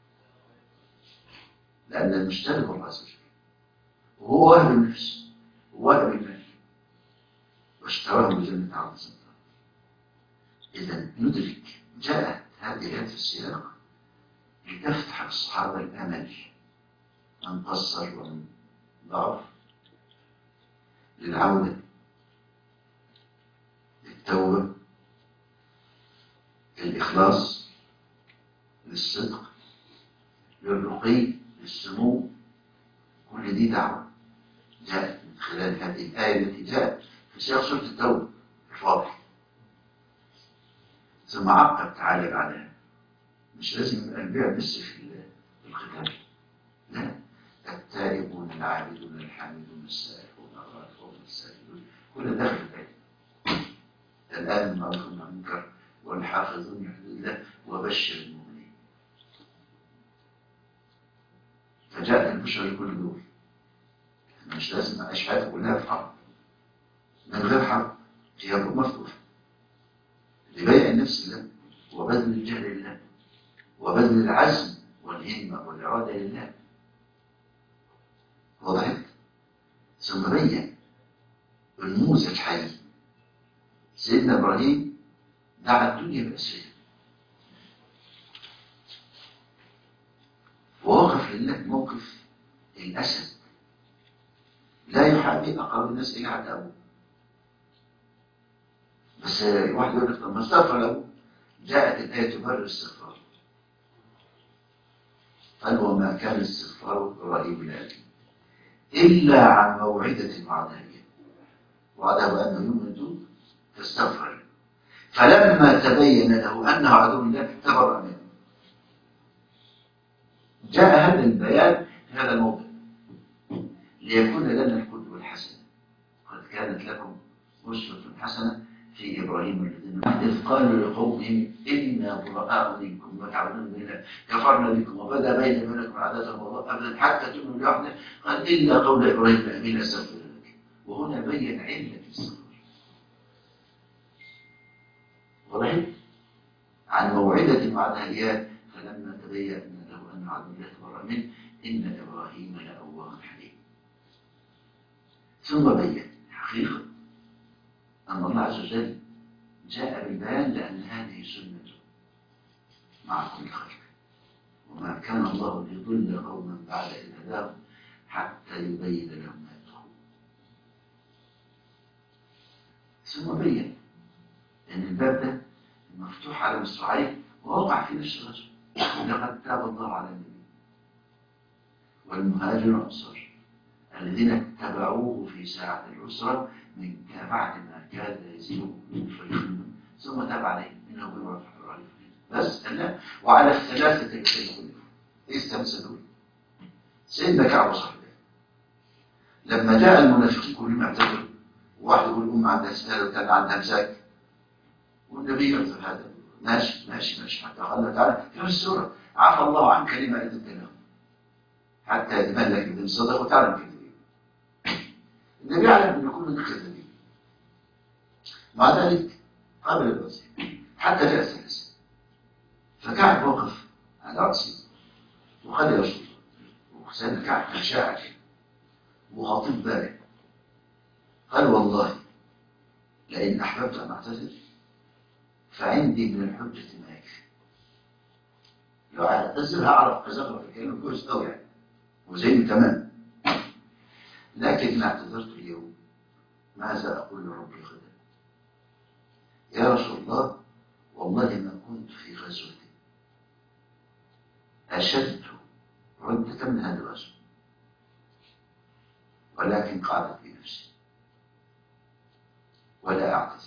لأن المشتري هو الله عز وجل وهو واهب النفس وواهب المال واشتراهم بجنة عرض السماء. إذا ندرك جاءت هذه الآيات في السياق لتفتح الصحابة الأمل من قصر ومن ضعف للعودة للتوبة للإخلاص للصدق للرقي للسمو. كل دي دعوة جاءت من خلال هذه الآية التي جاءت في سياق سورة التوبة الواضح. ثم عقب تعالى بعدها مش لازم يبقى البيع بس في القتال، لا، التائبون العابدون الحامدون السائحون الراكعون الساجدون كل داخل البيت. الآن المعروف والمنكر والحافظون لحدود الله وبشر المؤمنين. فجاءت البشرى لكل دول. مش لازم أعيش حياتي كلها في حرب، من غير حرب هي أبواب مفتوحة لبيع النفس لله وبذل الجهل لله وبذل العزم والهمة والإرادة لله. وضحت؟ ثم بين النموذج حي. سيدنا إبراهيم دعا الدنيا بأسرها ووقف لله موقف الأسد لا يحابي أقرب الناس إلى عداوه. بس واحد يقول لك طب ما استغفر له، جاءت الآية تبرر الاستغفار. قال وما كان استغفار إبراهيم لأبيه إلا عن موعدة وعدها إياه وعده أنه يوم يتوب فاستغفر له فلما تبين له أنه عدو الله تبرأ منه. جاء هذا البيان في هذا الموضع ليكون لنا القدوة الحسنة. قد كانت لكم أسوة حسنة في إبراهيم الذين إذ قالوا لقومهم إنا براء منكم وتعبدون بالله كفرنا بكم وبدا بيننا وبينكم العداوة والله أبدا حتى تؤمنوا لوحده قال إلا قول إبراهيم الأمين أستغفر لك. وهنا بين علة الصبر ورحم عن موعدة وعدها إياه فلما تبين له أن عدو الله تبرأ منه إن إبراهيم لأواه حليم. ثم بين حقيقة أن الله عز وجل جاء بالبيان لأن هذه سنته مع كل خلق، وما كان الله ليضل قوما بعد إذ هداهم حتى يبين لهم ما يتقون. ثم بين أن الباب ده مفتوح على مصراعيه ووقع في نفس الرجل. لقد تاب الله على النبي والمهاجر والأنصار الذين اتبعوه في ساعة العسرة من بعد ما كاد يزيغ فريقهم ثم تاب عليهم إنه بما فتح عليهم بس لا. وعلى الثلاثة الذين خلفوا إيه استمسكوا سيدنا كعب صاحبه لما جاء المنافقين كلهم اعتذروا، وواحد يقول عندها سهل والثاني عندها مساك، والنبي يعذر هذا ماشي ماشي ماشي حتى قال تعالى في السورة عفى الله عنك لما أذنت لهم حتى يتبين لك إذن صدق وتعلم كذبين. النبي يعلم أن كل من كذبين، مع ذلك قبل الوزير حتى جاء الثلاثة فكعب وقف على رأسي وقال يا رسول الله، وسيدنا كعب كان شاعر وخطيب بارع قال والله لئن أحببت أن أعتذر فعندي من الحجة ما يكفي. لو أعتذر هعرف أزغرف الكلام كويس أوي يعني وزي تمام، لكن إن اعتذرت اليوم ماذا أقول لربي غدا؟ يا رسول الله والله ما كنت في غزوة أشد عدة من هذا الغزو ولكن قعدت بنفسي ولا أعتذر.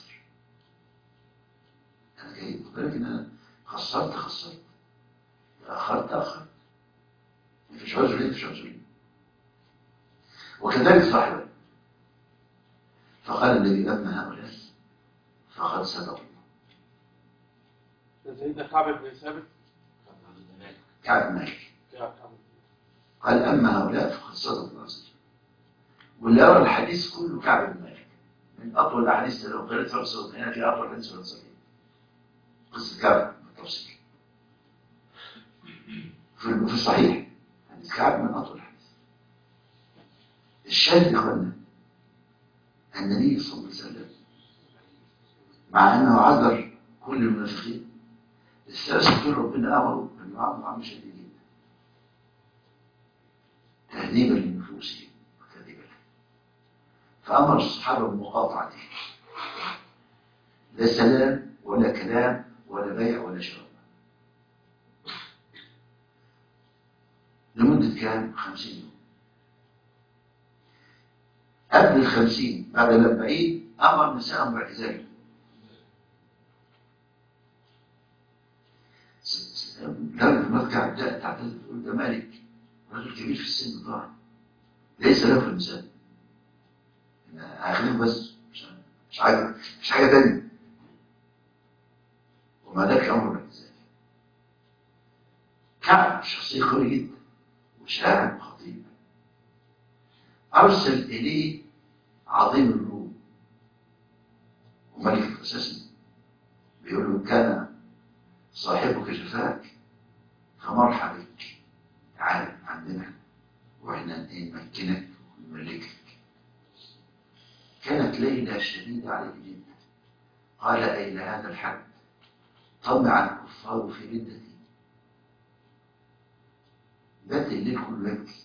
أنا جاي ولكن أنا خسرت تأخرت مفيش عذر. وكذلك صاحبه فقال الذي أما هؤلاء فقد صدق الله. سيدنا كعب بن ثابت كعب بن مالك قال أما هؤلاء فقد صدق الله عز وجل. واللي يرى الحديث كله كعب بن مالك من أطول الأحاديث لو قرأت في الصوت هنا في أطول حديث في الصحيح قصة كعب بالتفصيل في الصحيح. حديث كعب من أطول الحديث. الشاهد يا إخوانا النبي صلى الله عليه وسلم مع أنه عذر كل المنافقين الثلاثة دول ربنا أمروا بالمعاملة شديدة جدا تهذيبا لنفوسهم وتهذيبا لهم، فأمر الصحابة بمقاطعته لا سلام ولا كلام ولا بيع ولا شراء لمدة كام 50 يوم. قبل 50 بعد 40 أمر نساءهم باعتزالهم. لما المركع بدأت تعتذر تقول ده مالك رجل كبير في السن طبعا ليس له في المثال هاخده بس مش حاجة تانية. وما ذاك أمر باعتزال. كعب شخصية قوية جدا وشاعر خطيب أرسل إليه عظيم الروم وملك أساسا بيقول له كان صاحبك جفاك فمرحبا بك تعال عندنا واحنا نمكنك ونملكك. كانت ليلة شديدة عليه جدا قال إلى هذا الحد طمع الكفار في ردتي بات الليل كله يبكي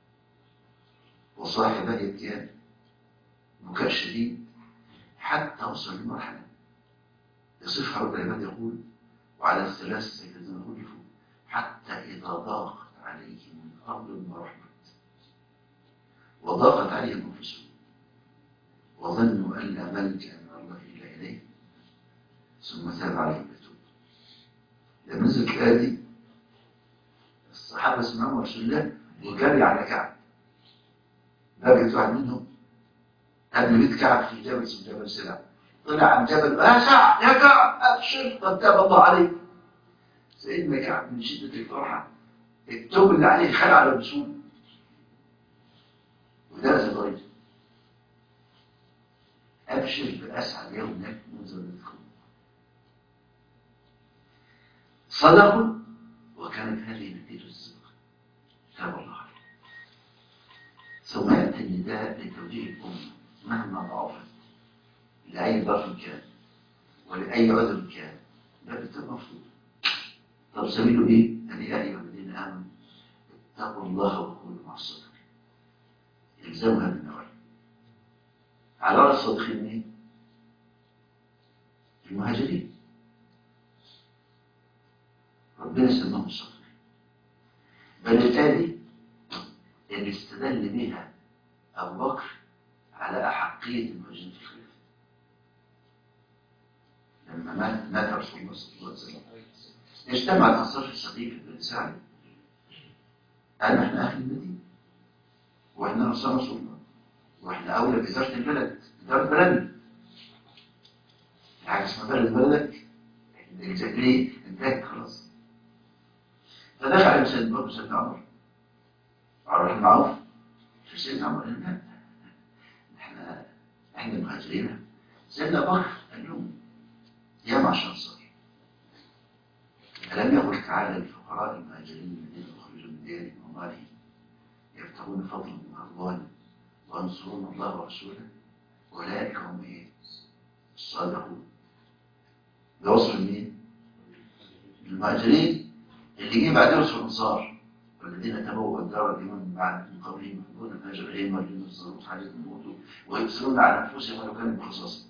وصاحبه يبكيان بكاء شديد حتى وصل لمرحلة يصفها رب العباد يقول وعلى الثلاثة الذين خلفوا حتى إذا ضاقت عليهم الأرض ما رحمت وضاقت عليهم أنفسهم وظنوا أن لا ملجأ من الله إلا إليه ثم تاب عليهم يتوب. لما نزلت الآية دي الصحابة سمعوا رسول الله وجري على كعب. بقيت واحد منهم قبل بيت كعب في جبل اسمه جبل سلع طلع عن جبل يا سعد يا كعب ابشر قد تاب الله عليك. سيدنا كعب من شده الفرحه التوب اللي عليه خلع على الرسول ودرس الغيب. ابشر باسعد يوم لك منذ ولدتكم. صدقوا وكانت هذه نتيجه الصدق. تاب الله عليه. ثم ياتي النداء لتوجيه الامه مهما ضعفت لاي ظرف كان ولاي عذر كان لا بالتوبه مفروض. طب سبيله ايه؟ ان يا ايها الذين امنوا اتقوا الله وكونوا مع الصادقين. الزمها بالنوايا. على راس الصادقين ايه؟ المهاجرين. ربنا سماهم الصادقين. بل الآية دي اللي استدل بها أبو بكر على أحقية المهاجرين في الخلافة. لما مات رسول الله صلى الله عليه وسلم اجتمع الأنصار في السقيفة بن سعد. قالوا احنا أهل المدينة واحنا نصر رسول الله واحنا أولى بإدارة البلد، إدارة بلدنا. حاجة اسمها بلد بلدك ليه؟ انتهت خلاص. فدخل على سيدنا بكر وسيدنا عمر بن عوف. فسيدنا عمر قال لا احنا المهاجرين. سيدنا بكر قال لهم يا معشر الأنصار ألم يقل تعالى للفقراء المهاجرين الذين أخرجوا من ديارهم وأموالهم يبتغون فضلا ورضوانا وينصرون الله ورسوله أولئك هم إيه؟ الصادقون. ده وصف مين؟ المهاجرين اللي جه بعد رسول الأنصار والذين تبوأوا الدار الإيمان من قبلهم يحبون الهاجر إليهم والذين يصدرون حاجة الموت ويؤثرون على أنفسهم ولو كانوا بخصاصة.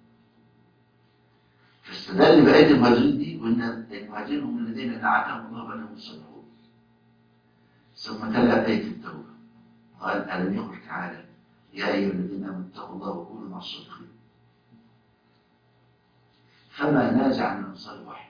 فاستدل بآية المهاجرين دي وإن المهاجرين هم الذين نعتهم الله بأنهم الصادقون. ثم تلا آية التوبة قال ألم يقل تعالى يا أيها الذين آمنوا اتقوا الله وكونوا مع الصادقين. فما نازع من أنصار واحد.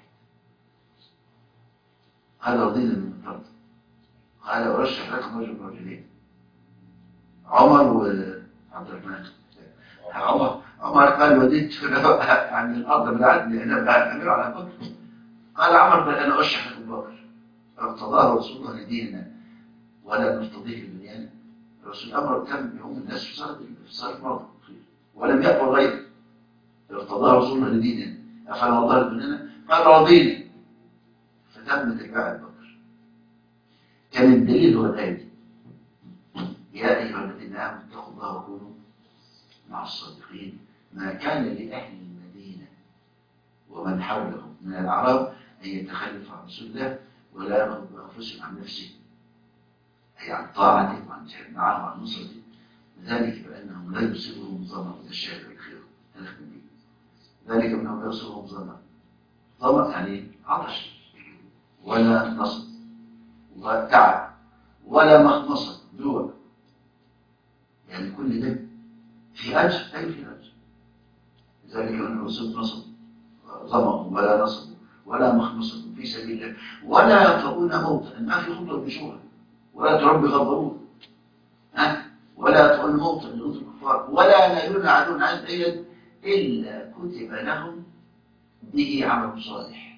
قال رضينا من الفرد. قال أرشح لكم رجلين عمر وعبد الرحمن. عمر قال وددت عن الأرض بالعدل أنا أمير على بكر. قال عمر بل أنا أرشح لكم بكر. ارتضاه رسول الله لديننا ولا نرتضيه لدنيانا. الرسول أمر تم يوم الناس في صلاة مرض ولم يقبل غيره. ارتضاه رسول الله لديننا أفلا الله لدنيانا. قال رضينا. فتمت الباعة بكر. كان الدليل هو الآية دي يا أيها الذين آمنوا اتقوا الله وكونوا مع الصادقين. ما كان لأهل المدينة ومن حولهم من الأعراب أن يتخلفوا عن رسول الله ولا يرغبوا بأنفسهم عن نفسه أي عن طاعته وعن جهاد معه وعن نصرته. ذلك بأنهم لا يصيبهم ظما ولا الشهر بالخير. ذلك بأنهم لا يصيبهم ظما. ظما يعني عطش ولا نصب وتعب ولا مخمصة جوع. يعني كل ده في أجر أي في أجر. ذلك أنه يصيب نصب ظما ولا نصب ولا مخمصة في سبيل الله ولا يطلبون موتا. ما في خطوة بشورة ولا تربي غضبون ولا يطلبون موتا لأنت الكفار ولا نالون عدون عن أيد إلا كتب لهم به عمل صالح.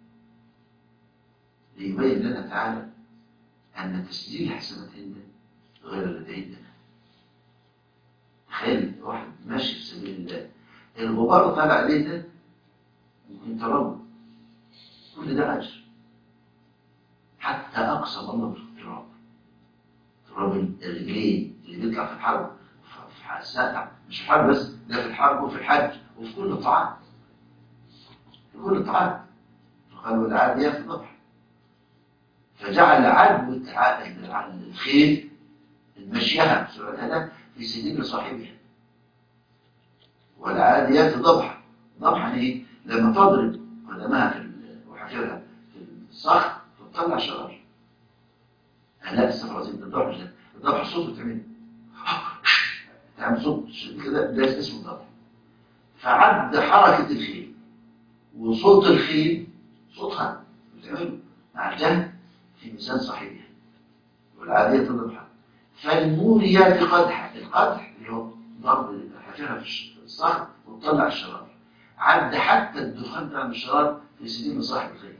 ليبين لنا تعالى أن تسجيل حسنات عنده غير الذي عندنا. تخيل واحد ماشي في سبيل الله الغبار طالع عليه ده ممكن تراه كل ده أجر. حتى أقسم الله بالتراب. تراب الرجلين اللي بيطلع في الحرب في الساعة مش في الحرب بس ده في الحرب وفي الحج وفي كل الطاعات. في كل الطاعات. فقالوا العاديات ضبح. فجعل عدو الخيل المشيها سرعتها في سبيل صاحبها. والعاديات ضبحا. ضبحا ايه؟ لما تضرب قدمها وحافرها في الصخر فتطلع شرار. لا استغفر الله الضبح ده. الضبح صوت تعمل صوت كده ده اسمه الضبح. فعد حركة الخيل وصوت الخيل صوتها بتعمله مع الجهد في ميزان صاحبها. والعادية ضبحا فالموريات قدحا. القدح اللي هو ضرب حافرها في الصخر وتطلع الشرار. عد حتى الدخان بتاع المشرات في سبيل صاحب الخير،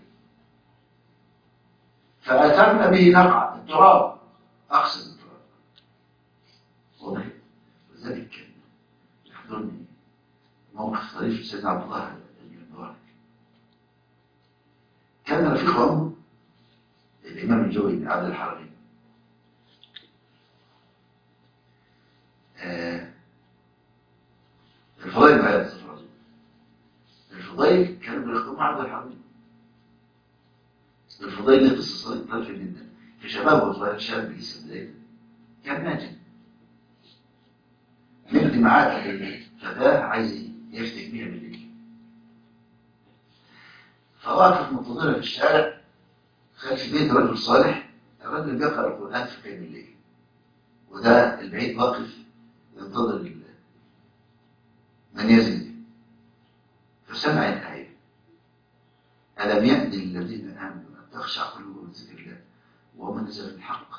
فأثرنا به نقع التراب، أقصد التراب. واضح؟ وذلك كان يحضرني موقف طريف سيدنا عبد الله بن المبارك. كان رفيق عمره الإمام الجوي بن عبد الحرمين. الفضيل بن عياض، الفضيل كان بيخدم عبد الحرمين. الفضيل له قصة طريفة جدا. في شبابه وصغير، شاب لسه بداية، كان ناجم مدي معاه فتاة عايز يفتك بيها بالليل، فواقف منتظرة في الشارع خلف بيت رجل صالح، الرجل بيقرأ القرآن في قيام الليل، وده البعيد واقف ينتظر من يزن. فسمع الآية: ألم يأن للذين آمنوا أن تخشع قلوبهم لذكر الله وما نزل الحق.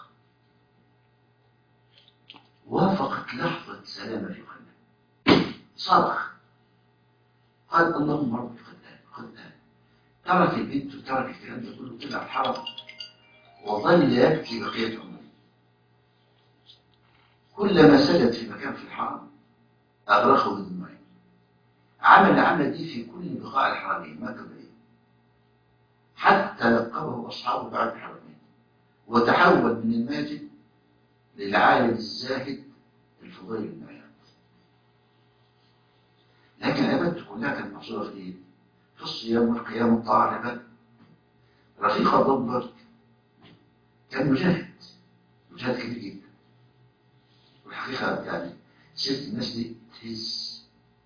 وافقت لحظة سلامة في قلبه، صرخ قال: اللهم رب القرآن. ترك البنت وترك الكلام ده كله، طلع الحرم وظل يبكي بقية عمره. كلما سجد في مكان في الحرم أغرقه بدموعه. عمل دي في كل بقاع الحرمين، مكة ومدينة، حتى لقبه أصحابه بعد الحرمين، وتحول من الماجد للعالم الزاهد الفضيل بن عياض. لكن عبادته كلها كانت محصورة في إيه؟ في الصيام والقيام والطاعة العبادة. رفيق الضبط كان مجاهد كبير جدا، والحقيقة يعني سيرة الناس دي تهز،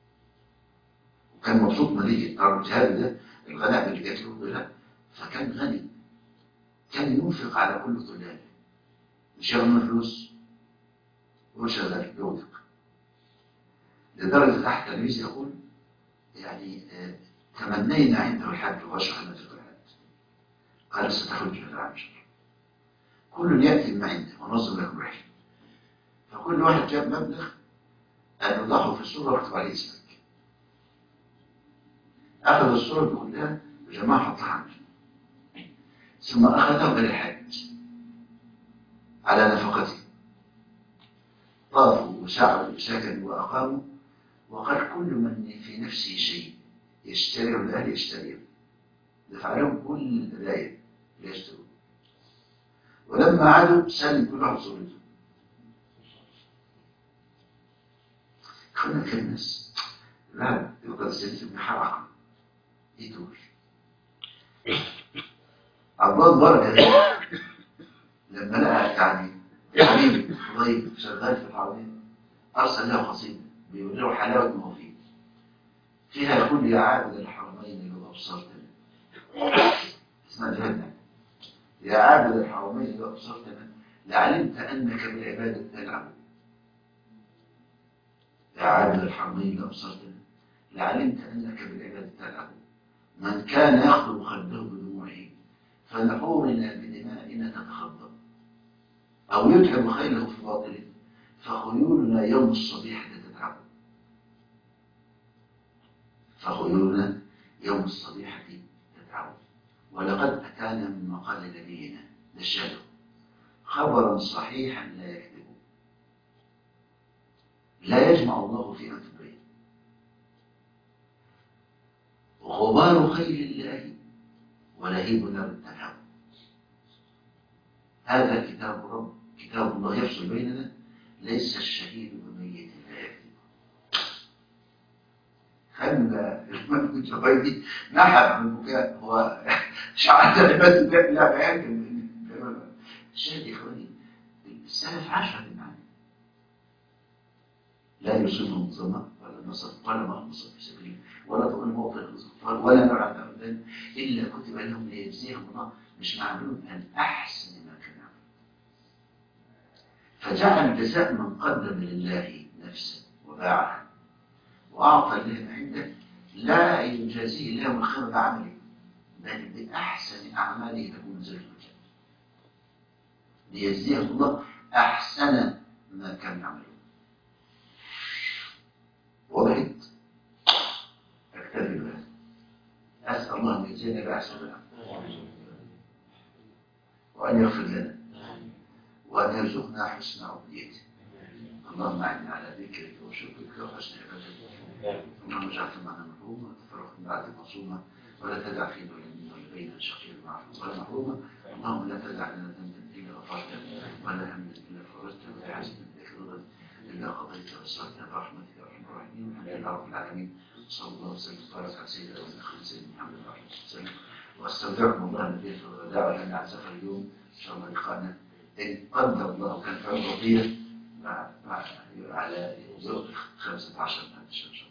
وكان مبسوط ماليا. رغم الجهاد ده الغنائم اللي جات له ده، فكان غني، كان ينفق على كل طلابه، مش ياخد من فلوس وشغال ينفق. لدرجة تحت التلميذ يقول يعني تمنينا عنده الحج واشرح لنا الحج، قال: ستخرج في العام شهر، كل يأتي ما عنده ونظم لكم رحلة. فكل واحد جاب مبلغ أن يضعه في الصورة واكتب عليه اسمك. أخذ الصورة كلها وجماعة حطها عنده، ثم أخذهم إلى الحج على نفقته. طافوا وسعوا وسكنوا وأقاموا، وقال: كل من في نفسه شيء يشتريه الأهل يشتريه، دفع لهم كل الهدايا ليشتروا. ولما عادوا سلم كل واحد صورته. كنا كالناس لا يقدر سيدي بن حرقة يدور. عبد الله بركة لما لقى يعني حبيبي فضيل شغال في الحرمين، أرسل له قصيدة بيقول له حلاوة ما هو فيه، فيها يقول: يا عابد الحرمين لو أبصرتنا، اسمها جهنم، يا عابد الحرمين لو أبصرتنا لعلمت أنك بالعبادة تلعب. يا عابد الحرمين لو أبصرتنا لعلمت أنك بالعبادة تلعب. من كان يخضب خده بدموعه فنحورنا بدمائنا تتخضب، أو يتعب خيله في باطله فخيولنا يوم الصبيحة تتعب. فخيولنا يوم الصبيحة تتعب. ولقد أتانا من مقال نبينا نشهده خبرا صحيحا لا يكذب، لا يجمع الله في أنفبين غبار خيل الله ولهيب نار تنهب. هذا كتاب الله يفصل بيننا، ليس الشهيد بميت لا يكذب. خلى الإمام الجويني نحب من البكاء، هو شعر كلمات لا بيان. الشاهد يا إخواني، السلف عاشوا بالمعنى، لا يصيبهم ظما ولا نصب ولا مغصب في سبيله ولا طول موطن الاستغفار ولا نوع الأبدان إلا كتب لهم ليجزيهم الله، مش معملون أن أحسن ما كان يعمل. فجعل جزاء من قدم لله نفسه وباعها وأعطى الله ما عنده لا يجازيه الله من خير بعمله، بل بأحسن أعماله تكون زوجة الجنة، ليجزيه الله أحسن ما كان يعمله. وضحت؟ أكتفي بهذا. أسأل الله أن يجزينا بأحسن العمل وأن يغفر لنا وأن يرزقنا حسن عبوديته. اللهم أعني على ذكرك وشكرك وحسن عبادتك. اللهم اجعل معنا مرحوما وتفرق من بعد معصوما ولا تدع فينا ولا منا ولا بيننا شقيا ولا محروما. اللهم لا تدع لنا ذنبا إلا غفرته ولا هما إلا فرجته ولا حزنا إلا كررته إلا قضيته وسعته برحمتك يا أرحم الراحمين. الحمد لله رب العالمين. صلى الله وسلم وبارك على سيدنا محمد صلى الله عليه وسلم. واستودعكم الله الذي وداع لنا عن سفر اليوم ان شاء الله لقاءنا ان قدر الله كان في عمر رضيه على يوم 15 ان شاء الله.